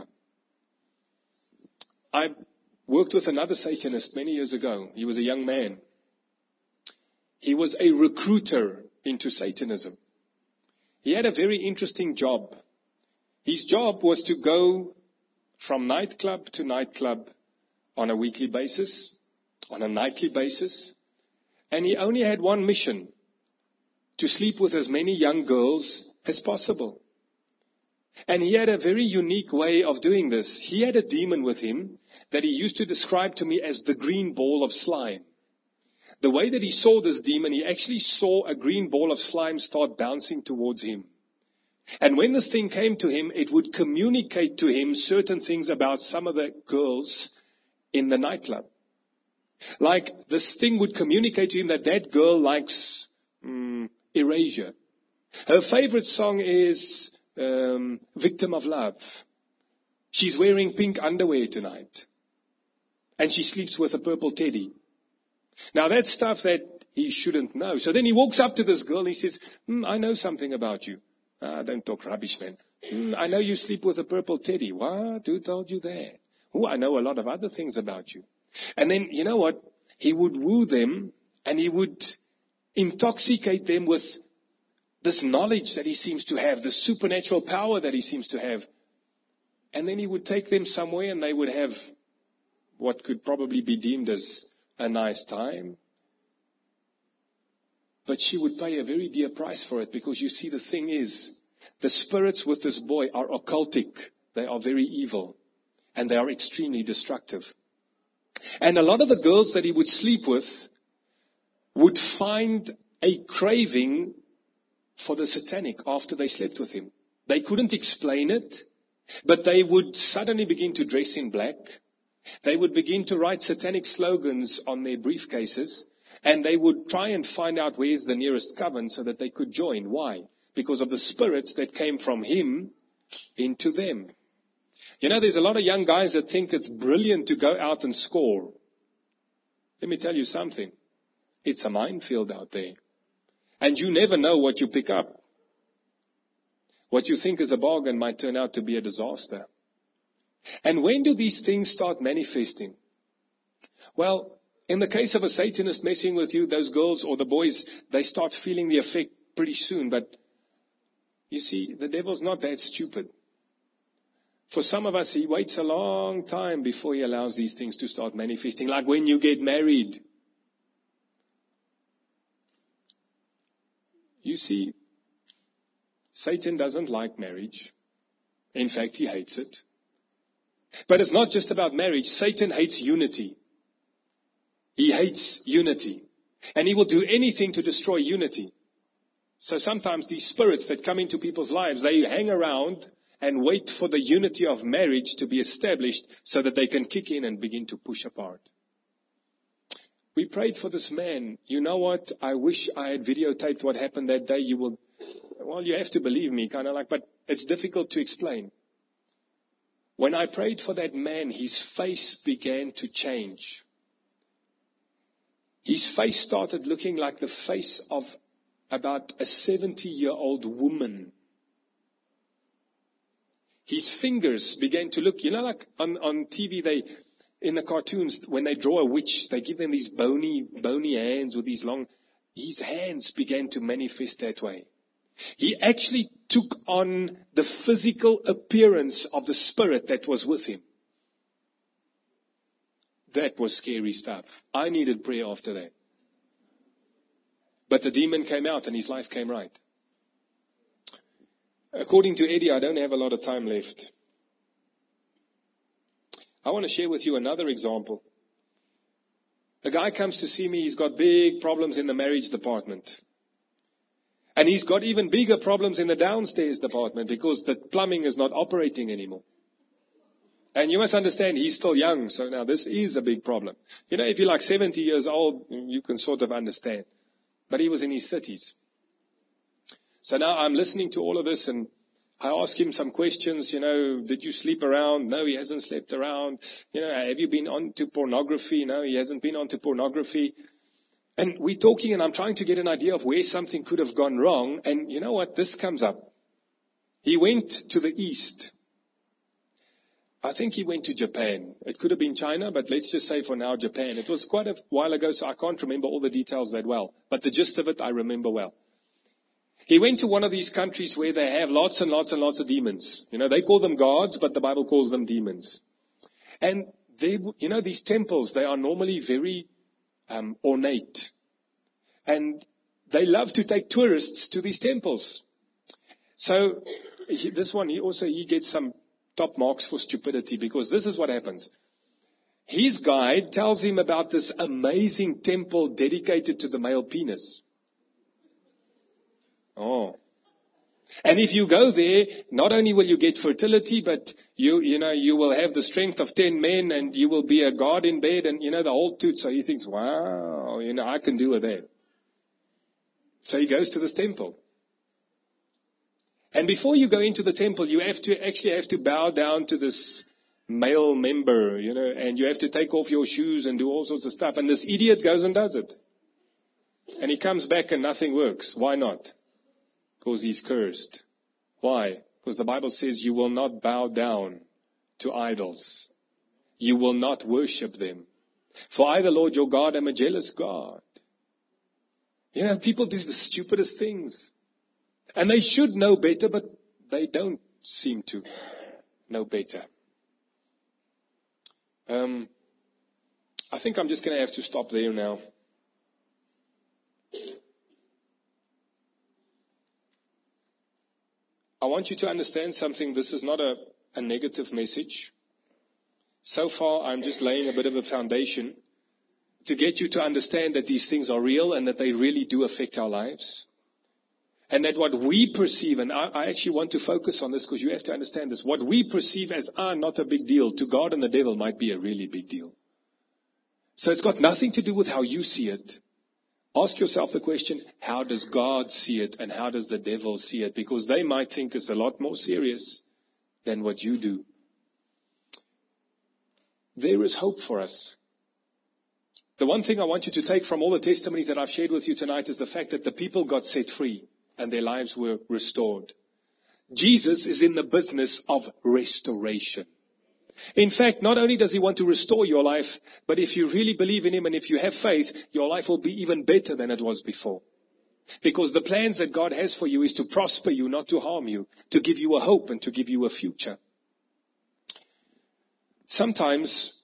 [SPEAKER 1] I worked with another Satanist many years ago. He was a young man. He was a recruiter into Satanism. He had a very interesting job. His job was to go from nightclub to nightclub on a weekly basis, on a nightly basis. And he only had one mission, to sleep with as many young girls as possible. And he had a very unique way of doing this. He had a demon with him that he used to describe to me as the green ball of slime. The way that he saw this demon, he actually saw a green ball of slime start bouncing towards him. And when this thing came to him, it would communicate to him certain things about some of the girls in the nightclub. Like this thing would communicate to him that that girl likes um, Erasure. Her favorite song is um, Victim of Love. She's wearing pink underwear tonight. And she sleeps with a purple teddy. Now that's stuff that he shouldn't know. So then he walks up to this girl and he says, hmm, I know something about you. Ah, don't talk rubbish, man. Hmm, I know you sleep with a purple teddy. What? Who told you that? Oh, I know a lot of other things about you. And then, you know what? He would woo them and he would intoxicate them with this knowledge that he seems to have, the supernatural power that he seems to have. And then he would take them somewhere and they would have what could probably be deemed as a nice time. But she would pay a very dear price for it, because you see, the thing is, the spirits with this boy are occultic. They are very evil. And they are extremely destructive. And a lot of the girls that he would sleep with would find a craving for the satanic after they slept with him. They couldn't explain it, but they would suddenly begin to dress in black. They would begin to write satanic slogans on their briefcases, and they would try and find out where's the nearest coven so that they could join. Why? Because of the spirits that came from him into them. You know, there's a lot of young guys that think it's brilliant to go out and score. Let me tell you something. It's a minefield out there. And you never know what you pick up. What you think is a bargain might turn out to be a disaster. And when do these things start manifesting? Well, in the case of a Satanist messing with you, those girls or the boys, they start feeling the effect pretty soon. But you see, the devil's not that stupid. For some of us, he waits a long time before he allows these things to start manifesting. Like when you get married. You see, Satan doesn't like marriage. In fact, he hates it. But it's not just about marriage. Satan hates unity. He hates unity. And he will do anything to destroy unity. So sometimes these spirits that come into people's lives, they hang around and wait for the unity of marriage to be established so that they can kick in and begin to push apart. We prayed for this man. You know what? I wish I had videotaped what happened that day. You will, well, you have to believe me, kind of like, but it's difficult to explain. When I prayed for that man, his face began to change. His face started looking like the face of about a seventy-year-old woman. His fingers began to look, you know, like on, on T V, they, in the cartoons, when they draw a witch, they give them these bony, bony hands with these long, his hands began to manifest that way. He actually took on the physical appearance of the spirit that was with him. That was scary stuff. I needed prayer after that. But the demon came out and his life came right. According to Eddie, I don't have a lot of time left. I want to share with you another example. A guy comes to see me, he's got big problems in the marriage department. And he's got even bigger problems in the downstairs department because the plumbing is not operating anymore. And you must understand, he's still young, so now this is a big problem. You know, if you're like seventy years old, you can sort of understand. But he was in his thirties. So now I'm listening to all of this and I ask him some questions, you know, did you sleep around? No, he hasn't slept around. You know, have you been on to pornography? No, he hasn't been on to pornography. And we're talking and I'm trying to get an idea of where something could have gone wrong. And you know what? This comes up. He went to the east. I think he went to Japan. It could have been China, but let's just say for now Japan. It was quite a while ago, so I can't remember all the details that well. But the gist of it, I remember well. He went to one of these countries where they have lots and lots and lots of demons. You know, they call them gods, but the Bible calls them demons. And they, you know, these temples, they are normally very um, ornate. And they love to take tourists to these temples. So he, this one, he also, he gets some top marks for stupidity because this is what happens. His guide tells him about this amazing temple dedicated to the male penis. Oh. And if you go there, not only will you get fertility, but you, you know, you will have the strength of ten men and you will be a god in bed and, you know, the whole toot. So he thinks, wow, you know, I can do with that. So he goes to this temple. And before you go into the temple, you have to actually have to bow down to this male member, you know, and you have to take off your shoes and do all sorts of stuff. And this idiot goes and does it. And he comes back and nothing works. Why not? Because he's cursed. Why? Because the Bible says you will not bow down to idols. You will not worship them. For I, the Lord your God, am a jealous God. You know, people do the stupidest things. And they should know better, but they don't seem to know better. Um, I think I'm just going to have to stop there now. I want you to understand something. This is not a, a negative message. So far, I'm just laying a bit of a foundation to get you to understand that these things are real and that they really do affect our lives. And that what we perceive, and I, I actually want to focus on this because you have to understand this, what we perceive as ah, not a big deal, to God and the devil might be a really big deal. So it's got nothing to do with how you see it. Ask yourself the question, how does God see it and how does the devil see it? Because they might think it's a lot more serious than what you do. There is hope for us. The one thing I want you to take from all the testimonies that I've shared with you tonight is the fact that the people got set free and their lives were restored. Jesus is in the business of restoration. In fact, not only does he want to restore your life, but if you really believe in him and if you have faith, your life will be even better than it was before. Because the plans that God has for you is to prosper you, not to harm you, to give you a hope and to give you a future. Sometimes,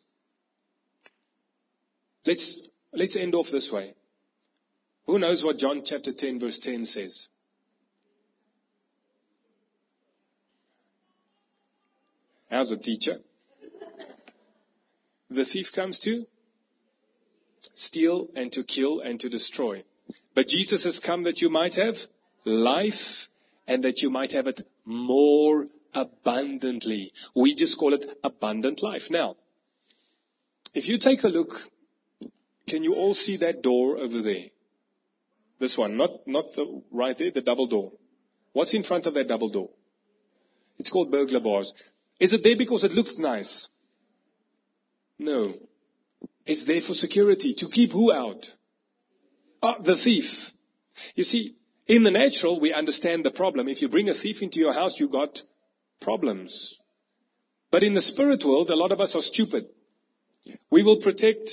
[SPEAKER 1] let's, let's end off this way. Who knows what John chapter ten verse ten says? How's a teacher? The thief comes to steal and to kill and to destroy. But Jesus has come that you might have life and that you might have it more abundantly. We just call it abundant life. Now, if you take a look, can you all see that door over there? This one, not, not the right there, the double door. What's in front of that double door? It's called burglar bars. Is it there because it looks nice? No. It's there for security. To keep who out? Ah, the thief. You see, in the natural, we understand the problem. If you bring a thief into your house, you got problems. But in the spirit world, a lot of us are stupid. We will protect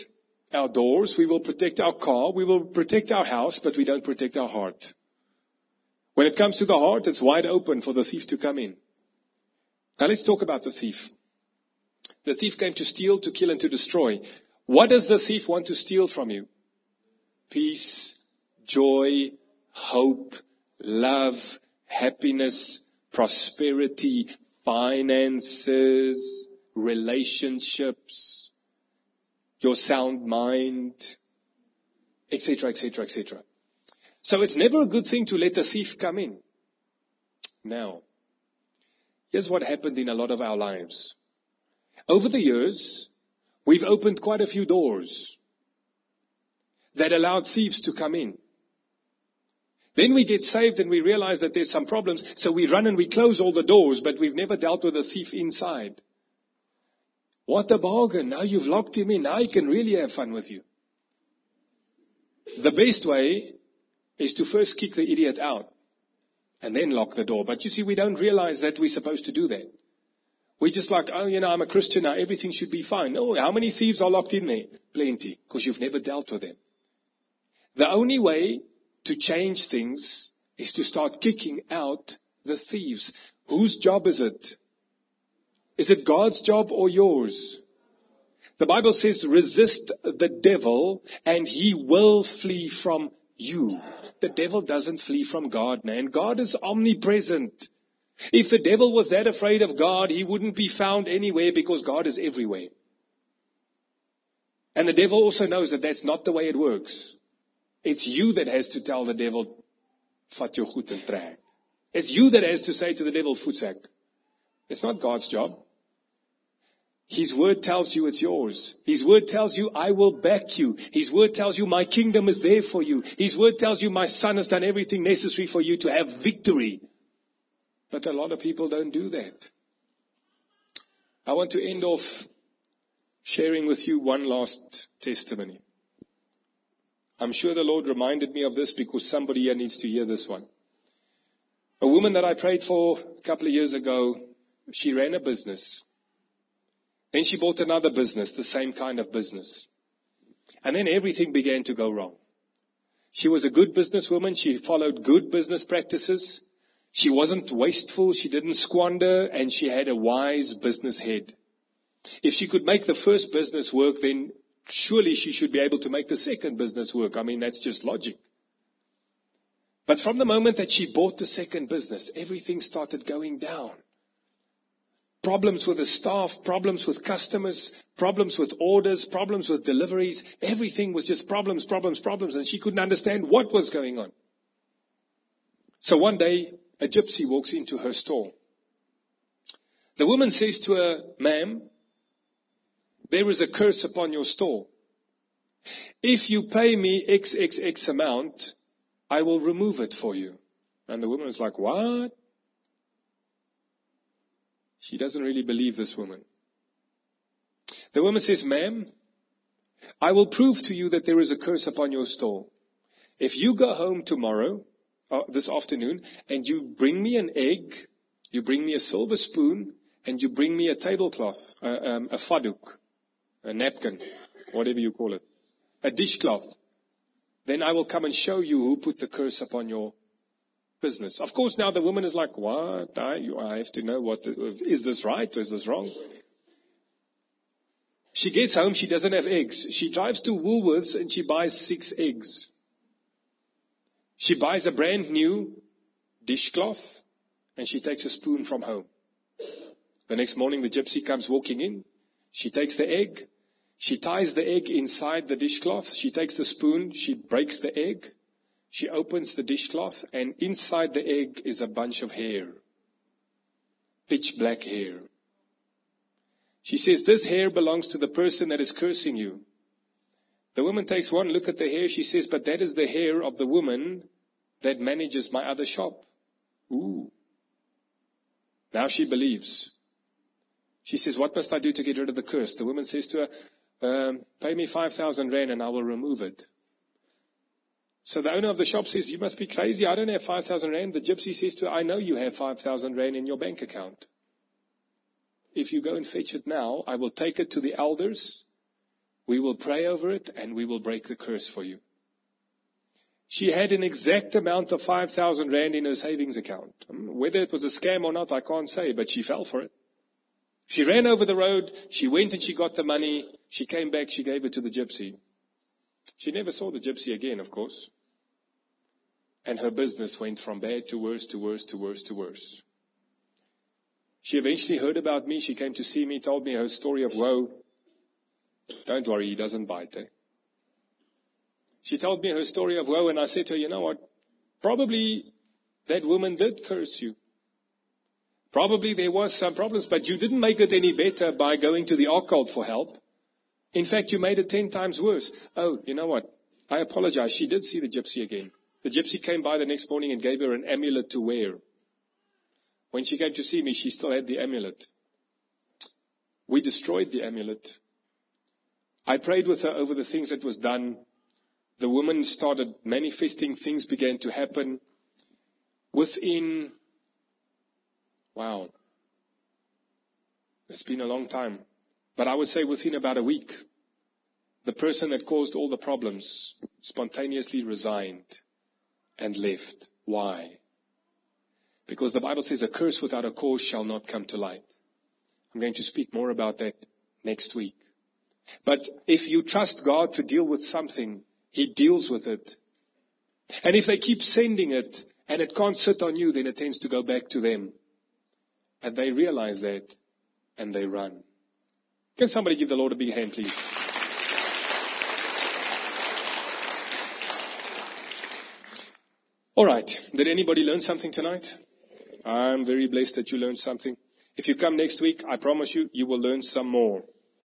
[SPEAKER 1] our doors, we will protect our car, we will protect our house, but we don't protect our heart. When it comes to the heart, it's wide open for the thief to come in. Now let's talk about the thief. The thief came to steal, to kill, and to destroy. What does the thief want to steal from you? Peace, joy, hope, love, happiness, prosperity, finances, relationships, your sound mind, et cetera, et cetera, et cetera. So it's never a good thing to let the thief come in. Now, here's what happened in a lot of our lives. Over the years, we've opened quite a few doors that allowed thieves to come in. Then we get saved and we realize that there's some problems, so we run and we close all the doors, but we've never dealt with the thief inside. What a bargain. Now you've locked him in. Now he can really have fun with you. The best way is to first kick the idiot out and then lock the door. But you see, we don't realize that we're supposed to do that. We're just like, oh, you know, I'm a Christian now. Everything should be fine. Oh, how many thieves are locked in there? Plenty, because you've never dealt with them. The only way to change things is to start kicking out the thieves. Whose job is it? Is it God's job or yours? The Bible says, resist the devil and he will flee from you. The devil doesn't flee from God, man. God is omnipresent. If the devil was that afraid of God, he wouldn't be found anywhere because God is everywhere. And the devil also knows that that's not the way it works. It's you that has to tell the devil, vat jou goed en trek. It's you that has to say to the devil, voetsak. It's not God's job. His word tells you it's yours. His word tells you, I will back you. His word tells you, my kingdom is there for you. His word tells you, my son has done everything necessary for you to have victory. But a lot of people don't do that. I want to end off sharing with you one last testimony. I'm sure the Lord reminded me of this because somebody here needs to hear this one. A woman that I prayed for a couple of years ago, she ran a business. Then she bought another business, the same kind of business. And then everything began to go wrong. She was a good businesswoman. She followed good business practices. She wasn't wasteful. She didn't squander. And she had a wise business head. If she could make the first business work, then surely she should be able to make the second business work. I mean, that's just logic. But from the moment that she bought the second business, everything started going down. Problems with the staff, problems with customers, problems with orders, problems with deliveries. Everything was just problems, problems, problems. And she couldn't understand what was going on. So one day, a gypsy walks into her store. The woman says to her, ma'am, there is a curse upon your store. If you pay me X X X amount, I will remove it for you. And the woman is like, what? She doesn't really believe this woman. The woman says, ma'am, I will prove to you that there is a curse upon your store. If you go home tomorrow, uh, this afternoon, and you bring me an egg, you bring me a silver spoon, and you bring me a tablecloth, uh, um, a faduk, a napkin, whatever you call it, a dishcloth, then I will come and show you who put the curse upon your business. Of course, now the woman is like, what? I, you, I have to know what, the, is this right or is this wrong? She gets home, she doesn't have eggs. She drives to Woolworths and she buys six eggs. She buys a brand new dishcloth and she takes a spoon from home. The next morning the gypsy comes walking in. She takes the egg. She ties the egg inside the dishcloth. She takes the spoon. She breaks the egg. She opens the dishcloth and inside the egg is a bunch of hair. Pitch black hair. She says, this hair belongs to the person that is cursing you. The woman takes one look at the hair. She says, but that is the hair of the woman that manages my other shop. Ooh. Now she believes. She says, what must I do to get rid of the curse? The woman says to her, um, pay me five thousand rand and I will remove it. So the owner of the shop says, you must be crazy. I don't have five thousand rand. The gypsy says to her, I know you have five thousand rand in your bank account. If you go and fetch it now, I will take it to the elders. We will pray over it and we will break the curse for you. She had an exact amount of five thousand rand in her savings account. Whether it was a scam or not, I can't say, but she fell for it. She ran over the road. She went and she got the money. She came back. She gave it to the gypsy. She never saw the gypsy again, of course. And her business went from bad to worse, to worse, to worse, to worse. She eventually heard about me. She came to see me, told me her story of woe. Don't worry, he doesn't bite, eh? She told me her story of woe, and I said to her, you know what? Probably that woman did curse you. Probably there was some problems, but you didn't make it any better by going to the occult for help. In fact, you made it ten times worse. Oh, you know what? I apologize. She did see the gypsy again. The gypsy came by the next morning and gave her an amulet to wear. When she came to see me, she still had the amulet. We destroyed the amulet. I prayed with her over the things that was done. The woman started manifesting. Things began to happen. Within, wow, it's been a long time. But I would say within about a week, the person that caused all the problems spontaneously resigned and left. Why? Because the Bible says a curse without a cause shall not come to light. I'm going to speak more about that next week. But if you trust God to deal with something, He deals with it. And if they keep sending it and it can't sit on you, then it tends to go back to them. And they realize that and they run. Can somebody give the Lord a big hand, please? All right. Did anybody learn something tonight? I'm very blessed that you learned something. If you come next week, I promise you, you will learn some more.